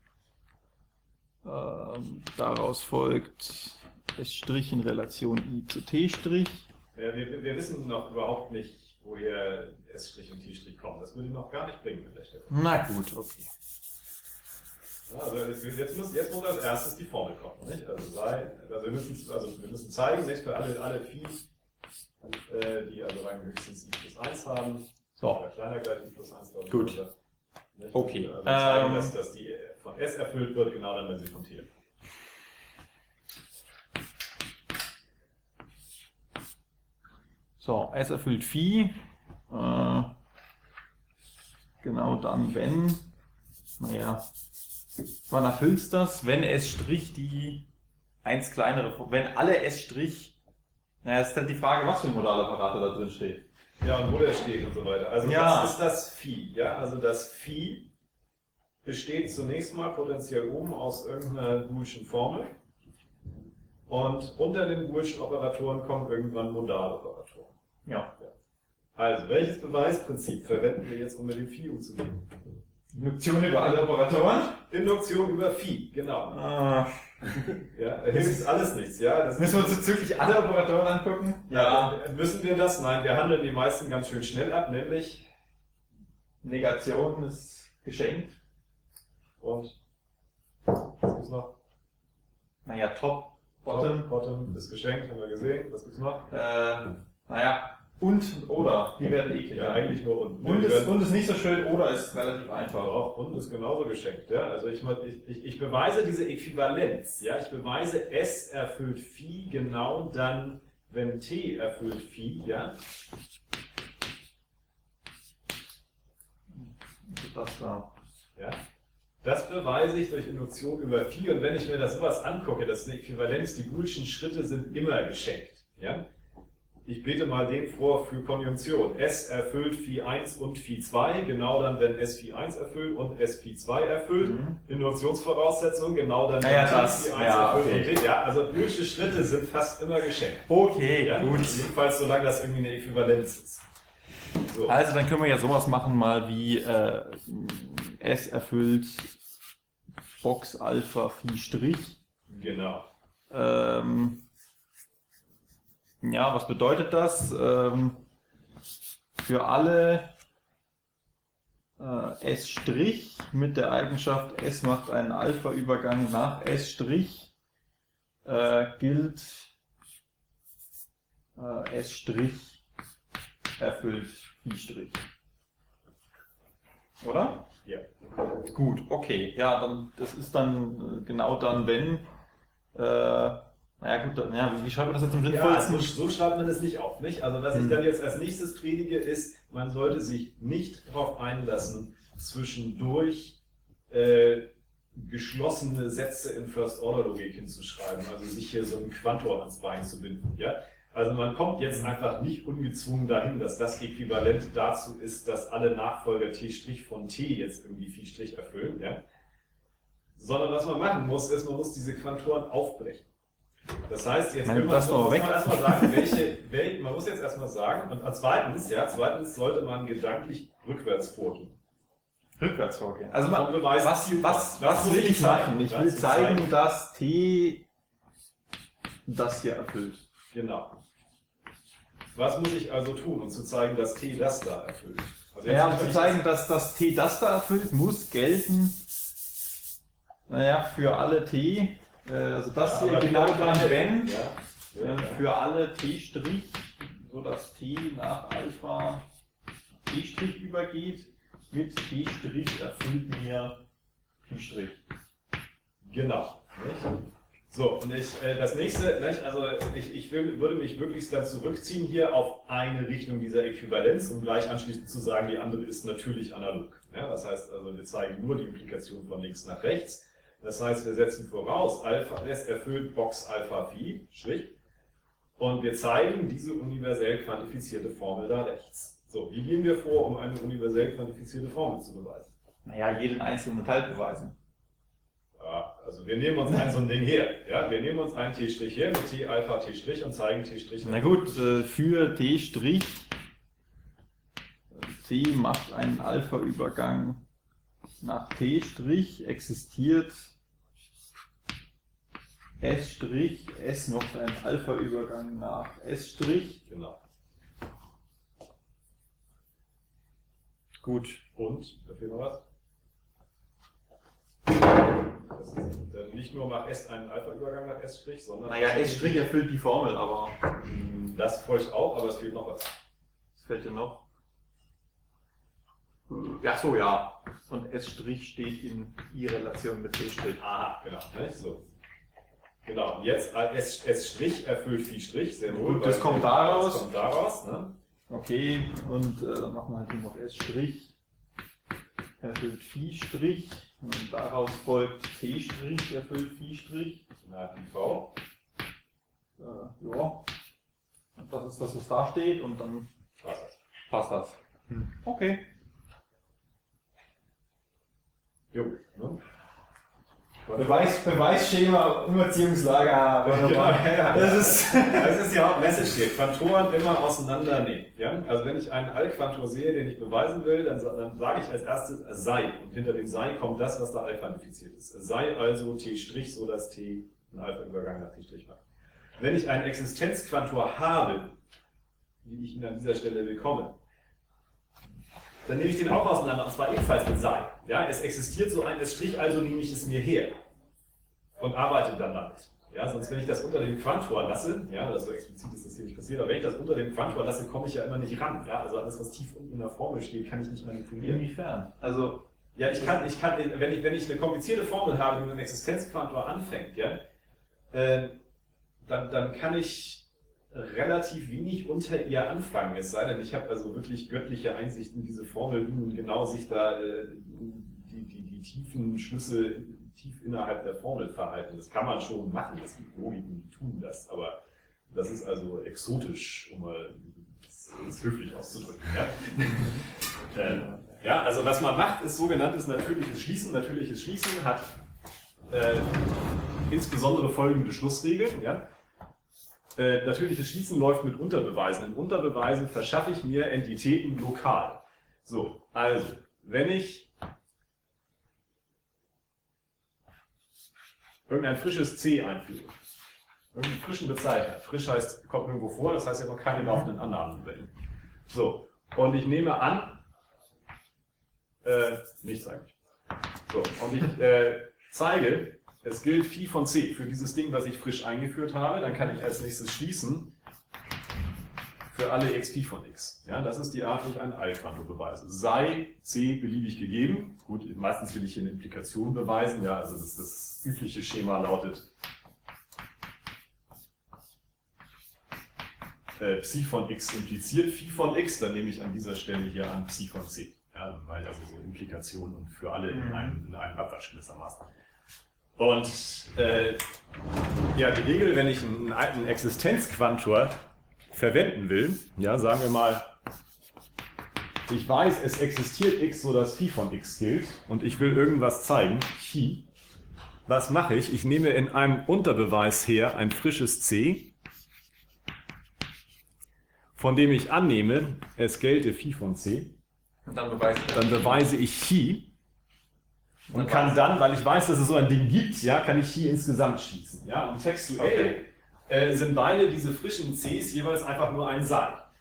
Ähm, daraus folgt S' in Relation I zu T'. Ja, wir, wir wissen noch überhaupt nicht, woher S' und T' kommen. Das würde noch gar nicht bringen. Na gut, okay. Ja, also jetzt muss, jetzt muss als erstes die Formel kommen. Nicht? Also, sei, also, wir müssen, also wir müssen zeigen, nicht für alle, alle Phi, äh, die also Rang höchstens I plus eins haben. So. Oder kleiner gleich I plus eins. Gut. Oder, nicht? Okay. Also zeigen, Ähm, dass, dass die von S erfüllt wird, genau dann, wenn sie von T erfüllt. So, S erfüllt Phi. Äh, genau dann, wenn, naja, wann erfüllt es das? Wenn S' die eins kleinere, wenn alle S', naja, ist dann die Frage, was für ein Modaloperator da drin steht. Ja, und wo der steht und so weiter. Also Ja. das ist das Phi. Ja? Also das Phi besteht zunächst mal potenziell oben aus irgendeiner boolschen Formel. Und unter den boolschen Operatoren kommen irgendwann Modaloperatoren. Ja. Also, welches Beweisprinzip verwenden wir jetzt, um mit dem Phi umzugehen? Induktion über alle Operatoren? Induktion über Phi, genau. Ah, Ja, das ist alles nichts, ja. Das müssen wir uns jetzt wirklich alle Operatoren angucken? ja. Müssen wir das? Nein, wir handeln die meisten ganz schön schnell ab, nämlich Negation ist geschenkt. und was gibt's noch? Naja, Top, Bottom. Bottom ist geschenkt, haben wir gesehen. Was gibt's noch? Äh, naja, und oder. Die werden eklig. Ja, eigentlich nur und. Und ist, und ist nicht so schön, oder ist relativ einfach. Doch, und ist genauso geschenkt. Ja? Also ich, ich, ich, ich beweise diese Äquivalenz. Ja? Ich beweise, S erfüllt Phi genau dann, wenn T erfüllt Phi. Ja? Das da. Ja? Das beweise ich durch Induktion über Phi. Und wenn ich mir das sowas angucke, das ist eine Äquivalenz, die boolschen Schritte sind immer geschenkt. Ja? Ich bete mal den vor für Konjunktion. S erfüllt Phi eins und Phi zwei, genau dann, wenn S Phi eins erfüllt und S Phi zwei erfüllt. Mhm. Induktionsvoraussetzung, genau dann, wenn Ja, T das- Phi eins ja, erfüllt. okay. Und T, ja, also boolsche Schritte sind fast immer geschenkt. Okay, Ja? gut. Jedenfalls, solange das irgendwie eine Äquivalenz ist. So. Also dann können wir ja sowas machen mal wie äh, S erfüllt Box Alpha Phi Strich. Genau. Ähm, ja, was bedeutet das? Ähm, für alle äh, S' mit der Eigenschaft S macht einen Alpha-Übergang nach S' äh, gilt äh, S' erfüllt Phi'. Oder? Ja. Gut, okay. Ja, dann das ist dann äh, genau dann, wenn äh, naja gut, dann, ja, wie schreibt man das jetzt im Ja, sinnvollsten? also so schreibt man es nicht auf, nicht? Also was ich Hm. dann jetzt als nächstes predige, ist, man sollte sich nicht darauf einlassen, zwischendurch äh, geschlossene Sätze in First-Order-Logik hinzuschreiben, also sich hier so ein Quantor ans Bein zu binden. Ja? Also man kommt jetzt einfach nicht ungezwungen dahin, dass das äquivalent dazu ist, dass alle Nachfolger T' von T jetzt irgendwie Phi' erfüllen. Ja? Sondern was man machen muss, ist, man muss diese Quantoren aufbrechen. Das heißt, jetzt Nein, will man, das doch muss weg. man erstmal sagen, welche, welche, man muss jetzt erstmal sagen, und zweitens, ja, zweitens sollte man gedanklich rückwärts vorgehen. Rückwärts vorgehen. Also Vom man, Beweis- was, was, Das was muss will ich ich zeigen. machen? Ich Das will ist zeigen, zeigen. dass T das hier erfüllt. Genau. Was muss ich also tun, um zu zeigen, dass T das da erfüllt? Also jetzt Ja, um nicht, zu wenn zeigen, dass das T das da erfüllt, muss gelten, naja, für alle T, äh, also das Ja, hier aber genau genau dann, gleich. wenn, Ja. Ja, äh, für alle T', so dass T nach Alpha T' übergeht, mit T' erfüllt mir T'. Genau. Nicht? So, und ich, äh, das nächste, nicht? Also ich, ich will, würde mich wirklich dann zurückziehen hier auf eine Richtung dieser Äquivalenz, um gleich anschließend zu sagen, die andere ist natürlich analog. Ja, das heißt also, wir zeigen nur die Implikation von links nach rechts. Das heißt, wir setzen voraus, Alpha S erfüllt Box Alpha Phi, Strich, und wir zeigen diese universell quantifizierte Formel da rechts. So, wie gehen wir vor, um eine universell quantifizierte Formel zu beweisen? Naja, jeden einzelnen Teil beweisen. Ja, also wir nehmen uns ein so ein Ding her. Ja? Wir nehmen uns ein T' her mit T Alpha T' und zeigen T'. Na gut, äh, für T', T macht einen Alpha-Übergang nach T', existiert S', S macht einen Alpha-Übergang nach S'. Genau. Gut. Und, da fehlt noch was. Das ist äh, nicht nur macht S einen Alpha-Übergang nach S', sondern. Naja, S' erfüllt die Formel, aber Das folgt auch, aber es fehlt noch was. was fällt dir noch? Ja, so, ja. Und S' steht in I-Relation mit T'. Aha, genau. Ne? So. Genau, und jetzt S', S' erfüllt Phi', sehr wohl. Gut, das weil- kommt daraus. Das kommt daraus, ne? Okay, und äh, dann machen wir halt hier noch S', erfüllt Phi', und daraus folgt T' erfüllt Phi'. Na, die V. Äh, ja. Und das ist das, was da steht, und dann Was? passt das. Okay. Jo, ne? Beweis, Beweisschema, Umerziehungslager. Genau, ja. Das ist. Das ist ja auch Message hier. Quantoren immer auseinandernehmen. Ja? Also wenn ich einen Allquantor sehe, den ich beweisen will, dann, dann sage ich als erstes sei. Und hinter dem sei kommt das, was da allquantifiziert ist. Sei also T', so dass T einen Alpha-Übergang nach T' macht. Wenn ich einen Existenzquantor habe, wie ich ihn an dieser Stelle bekomme, dann nehme ich den auch auseinander, und zwar ebenfalls mit sei. Ja, es existiert so ein S', also nehme ich es mir her und arbeite dann damit. Ja, sonst wenn ich das unter dem Quantor lasse, ja, das so explizit ist das hier nicht passiert, aber wenn ich das unter dem Quantor lasse, komme ich ja immer nicht ran. Ja, also alles, was tief unten in der Formel steht, kann ich nicht manipulieren. Inwiefern? Also, Ja, ich kann, ich kann, wenn ich, wenn ich eine komplizierte Formel habe, die mit einem Existenzquantor anfängt, ja, äh, dann, dann kann ich relativ wenig unter ihr anfangen, es sei denn, ich habe also wirklich göttliche Einsicht in diese Formel, wie nun genau sich da äh, die, die, die tiefen Schlüsse tief innerhalb der Formel verhalten. Das kann man schon machen, es gibt Logiken, die tun das, aber das ist also exotisch, um mal es höflich auszudrücken. Ja? äh, ja, also was man macht, ist sogenanntes natürliches Schließen. Natürliches Schließen hat äh, insbesondere folgende Schlussregeln. Ja? Äh, natürliches Schließen läuft mit Unterbeweisen. In Unterbeweisen verschaffe ich mir Entitäten lokal. So, also, wenn ich irgendein frisches C einführe, irgendeinen frischen Bezeichner, frisch heißt, kommt irgendwo vor, das heißt, ich habe noch keine laufenden Annahmen über ihn. So, und ich nehme an, äh, nichts eigentlich. So, und ich äh, zeige, es gilt Phi von C für dieses Ding, was ich frisch eingeführt habe. Dann kann ich als nächstes schließen für alle x Phi von x. Ja, das ist die Art, wie ich einen Allquantor beweise. Sei C beliebig gegeben. Gut, meistens will ich hier eine Implikation beweisen. Ja, also das, das übliche Schema lautet äh, Psi von x impliziert Phi von x. Dann nehme ich an dieser Stelle hier an Psi von C. Ja, weil also so Implikationen und für alle in einem, in einem Abwasch gewissermaßen. Und äh, ja, die Regel, wenn ich einen, einen Existenzquantor verwenden will, ja, sagen wir mal, ich weiß, es existiert x, sodass Phi von x gilt, und ich will irgendwas zeigen, Phi. Was mache ich? Ich nehme in einem Unterbeweis her ein frisches C, von dem ich annehme, es gelte Phi von C. und dann beweise ich Dann beweise ich Phi. Und kann dann, weil ich weiß, dass es so ein Ding gibt, ja, kann ich hier insgesamt schließen. Ja? Und textuell Okay. äh, sind beide diese frischen Cs jeweils einfach nur ein Sei.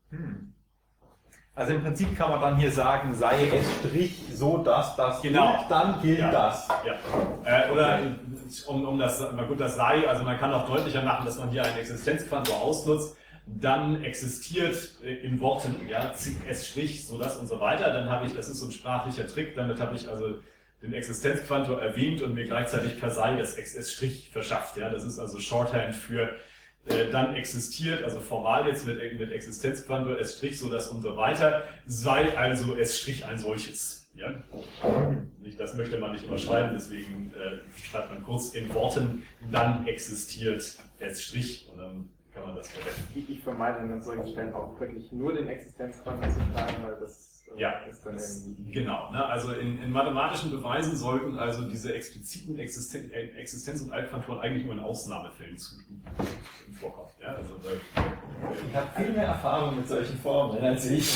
Hm. Also im Prinzip kann man dann hier sagen, sei S' so, dass das Genau. gilt, dann gilt Ja. das. Ja. Äh, oder um, um das, na gut, das sei, also man kann auch deutlicher machen, dass man hier einen Existenzquantor ausnutzt, dann existiert äh, in Worten, ja, S', so das und so weiter, dann habe ich, das ist so ein sprachlicher Trick, damit habe ich also den Existenzquantor erwähnt und mir gleichzeitig per sei das S' verschafft, ja, das ist also Shorthand für äh, dann existiert, also formal jetzt mit, mit Existenzquantor S', so das und so weiter, sei also S' ein solches, ja. Nicht, das möchte man nicht überschreiben, deswegen äh, schreibt man kurz in Worten, dann existiert S' und dann kann man das verwenden. Ich, ich vermeide an solchen Stellen auch wirklich nur den Existenzquantor zu schreiben, weil das äh, Ja, ist dann das, irgendwie... genau. Ne? Also in, in mathematischen Beweisen sollten also diese expliziten Existen äh, Existenz- und Altquantoren eigentlich nur in Ausnahmefällen zu, vorkommen. Ja? Also, weil, Ich habe viel mehr Erfahrung mit solchen Formeln als ich.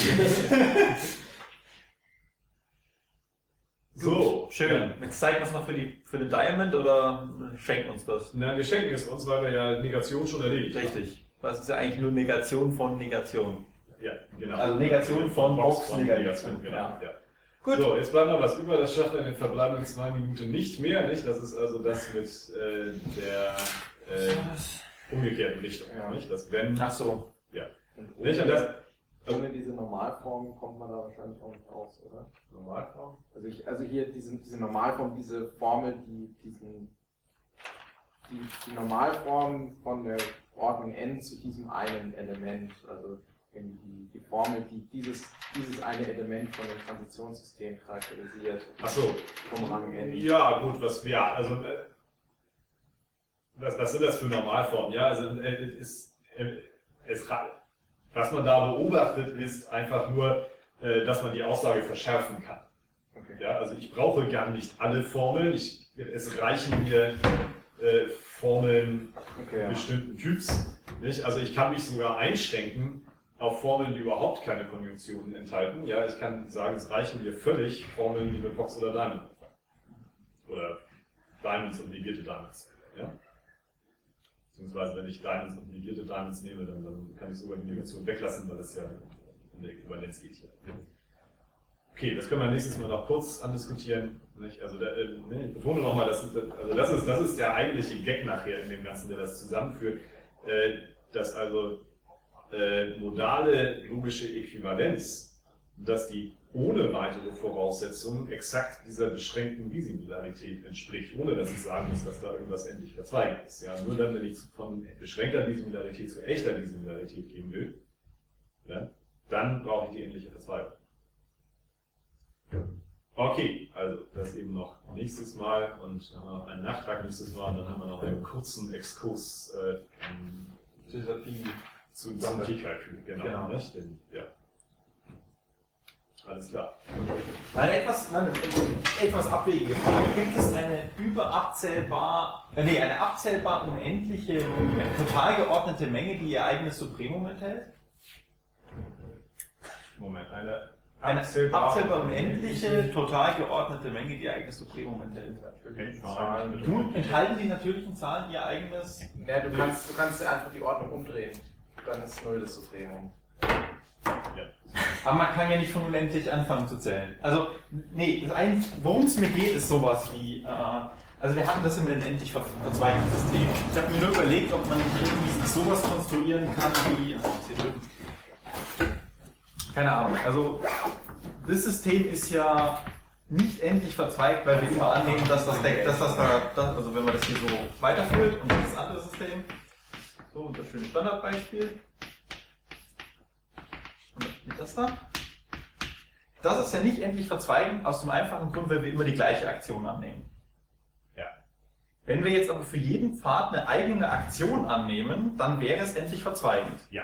so, Schön. Jetzt zeigen wir es noch für, die, für den Diamond oder schenken uns das? Na, wir schenken es uns, weil wir ja Negation schon erledigt haben. Richtig. Das ist ja eigentlich nur Negation von Negation. Ja, genau. Also Negation von Box Box von Negation. Negation, genau. Ja. Ja. Gut. So, jetzt bleibt noch was über, das schafft in den verbleibenden zwei Minuten nicht mehr, nicht? Das ist also das mit äh, der äh, umgekehrten Richtung, Ja. nicht? Das wenn. Ach so. Und Nicht? Und das, ohne diese Normalform kommt man da wahrscheinlich auch nicht aus, oder? Normalform? Also, ich, also hier diese, diese Normalform, diese Formel, die diesen, die, die Normalform von der Ordnung n zu diesem einen Element, also die, die Formel, die dieses, dieses eine Element von dem Transitionssystem charakterisiert, Ach so. vom Rang n. Ja, gut, was, ja, also, äh, was, was sind das für Normalformen? Ja, also, äh, ist, äh, es, was man da beobachtet, ist einfach nur, äh, dass man die Aussage verschärfen kann. Okay. Ja, also ich brauche gar nicht alle Formeln, ich, es reichen mir äh, Formeln Okay, ja. bestimmten Typs. Nicht? Also ich kann mich sogar einschränken auf Formeln, die überhaupt keine Konjunktionen enthalten. Ja, ich kann sagen, es reichen mir völlig Formeln, die mit Box oder Diamond enthalten. Oder Diamonds und negierte Diamonds. Ja? Beziehungsweise wenn ich Diamonds und negierte Diamonds nehme, dann, dann kann ich sogar die Negation weglassen, weil das ja in der Äquivalenz geht hier. Okay, das können wir nächstes Mal noch kurz andiskutieren. Nicht? Also da, äh, ich betone nochmal, das, ist, also das, ist, das ist der eigentliche Gag nachher in dem Ganzen, der das zusammenführt, äh, dass also äh, modale logische Äquivalenz, dass die ohne weitere Voraussetzungen exakt dieser beschränkten Bisingularität entspricht, ohne dass ich sagen muss, dass da irgendwas endlich verzweigt ist. Ja, nur dann, wenn ich von beschränkter Bisingularität zu echter Bisingularität gehen will, ja, dann brauche ich die endliche Verzweigung. Okay, also das eben noch nächstes Mal und dann haben wir noch einen Nachtrag nächstes Mal und dann haben wir noch einen kurzen Exkurs äh, zu zum T-Kalkül. Genau. Genau. Nicht? Denn, ja. Alles klar. Eine etwas, nein, eine etwas abwegige Frage. Gibt es eine überabzählbar, äh, nee, eine abzählbar unendliche, äh, total geordnete Menge, die ihr eigenes Supremum enthält? Moment, eine Eine abzählbar, abzählbar unendliche, total geordnete Menge, die ihr eigenes Supremum enthält. Nun enthalten die natürlichen Zahlen ihr eigenes. Ja, du kannst, du kannst einfach die Ordnung umdrehen. Dann ist null das Supremum. Ja. Aber man kann ja nicht von unendlich anfangen zu zählen. Also, nee, worum es mir geht, ist sowas wie, äh, also wir hatten das im unendlich ver verzweigten System. Ich habe mir nur überlegt, ob man irgendwie sowas konstruieren kann wie, keine Ahnung, also das System ist ja nicht endlich verzweigt, weil wir immer annehmen, dass das, dass das da, das, also wenn man das hier so weiterführt und das andere System, so und das schöne Standardbeispiel. Und das da? Das ist ja nicht endlich verzweigen, aus dem einfachen Grund, weil wir immer die gleiche Aktion annehmen. Ja. Wenn wir jetzt aber für jeden Pfad eine eigene Aktion annehmen, dann wäre es endlich verzweigend. Ja.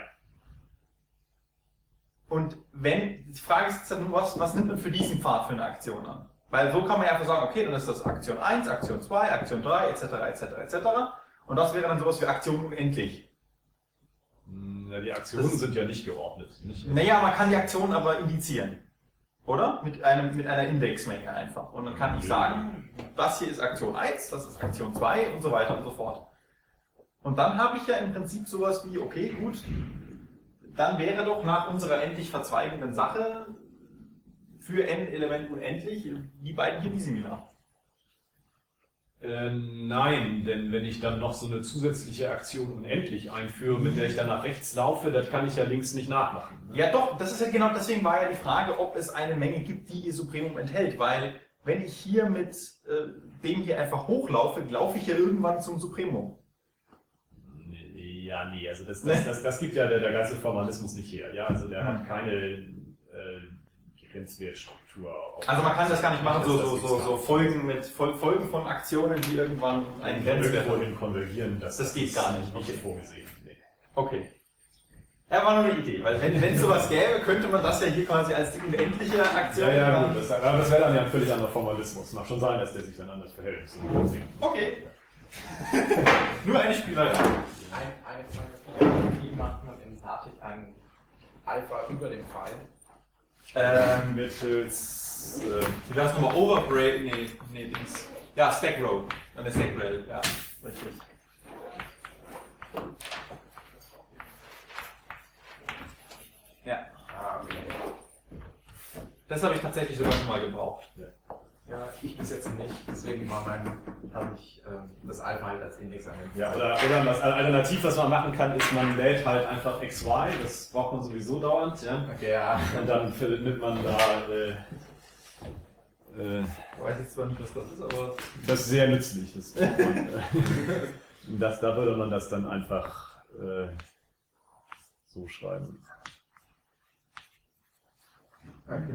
Und wenn, die Frage ist jetzt dann, was, was nimmt man für diesen Pfad für eine Aktion an? Weil so kann man ja einfach sagen, okay, dann ist das Aktion eins, Aktion zwei, Aktion drei, et cetera, et cetera, et cetera. Und das wäre dann sowas wie Aktion unendlich. Ja, die Aktionen Das- sind ja nicht geordnet. Nicht? Naja, man kann die Aktion aber indizieren. Oder? Mit, einem, mit einer Indexmenge einfach. Und dann kann ich sagen, das hier ist Aktion eins, das ist Aktion zwei und so weiter und so fort. Und dann habe ich ja im Prinzip sowas wie, okay, gut, dann wäre doch nach unserer endlich verzweigenden Sache für n-Element unendlich die beiden hier dissimilar. Äh, nein, denn wenn ich dann noch so eine zusätzliche Aktion unendlich einführe, mit der ich dann nach rechts laufe, das kann ich ja links nicht nachmachen. Ne? Ja doch, das ist ja genau, deswegen war ja die Frage, ob es eine Menge gibt, die ihr Supremum enthält, weil wenn ich hier mit äh, dem hier einfach hochlaufe, laufe ich ja irgendwann zum Supremum. Ja, nee, also das, das, das, das gibt ja der, der ganze Formalismus nicht her. Ja, also der hat keine äh, Grenzwertstruktur. Also man kann das gar nicht machen, so, so, so, so Folgen mit Fol Folgen von Aktionen, die irgendwann einen Grenzwert irgendwohin konvergieren. Das, Das geht gar nicht. Nicht vorgesehen. Nee. Okay. Ja, war nur eine Idee, weil wenn wenn es sowas gäbe, könnte man das ja hier quasi als die unendliche Aktion. Ja, ja, dann- gut, das, aber das wäre dann ja ein völlig anderer Formalismus. Mag schon sein, dass der sich dann anders verhält. So, Okay. Nur eine Spielerei. Ein, eine Frage, wie macht man in Statik ein Alpha über dem Pfeil? Ähm, mittels. Äh, du darfst nochmal Overbreak, nee, nee, Dings. Ja, Stack Row. Eine Stack Rail, ja, richtig. Ja, Ah, okay. das habe ich tatsächlich sogar schon mal gebraucht. Ja, ich bis jetzt nicht. Deswegen war mein, habe ich ähm, das Alpha halt als Index angegeben. ja, oder, oder was alternativ, was man machen kann, ist, man lädt halt einfach X Y, das braucht man sowieso dauernd, ja. Okay, ja. Und dann nimmt man da. Äh, äh, Ich weiß jetzt zwar nicht, was das ist, aber Das ist sehr nützlich. Das, das, da würde man das dann einfach äh, so schreiben. Okay.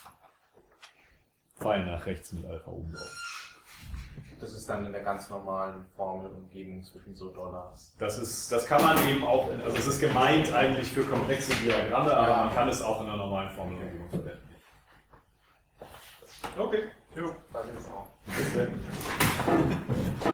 Pfeil nach rechts mit Alpha oben drauf. Das ist dann in der ganz normalen Formelumgebung zwischen so Dollars. Das ist, das kann man eben auch, in, also es ist gemeint eigentlich für komplexe Diagramme, aber Ja. man kann es auch in einer normalen Formelumgebung verwenden. Okay. Das ist auch. Bis dann.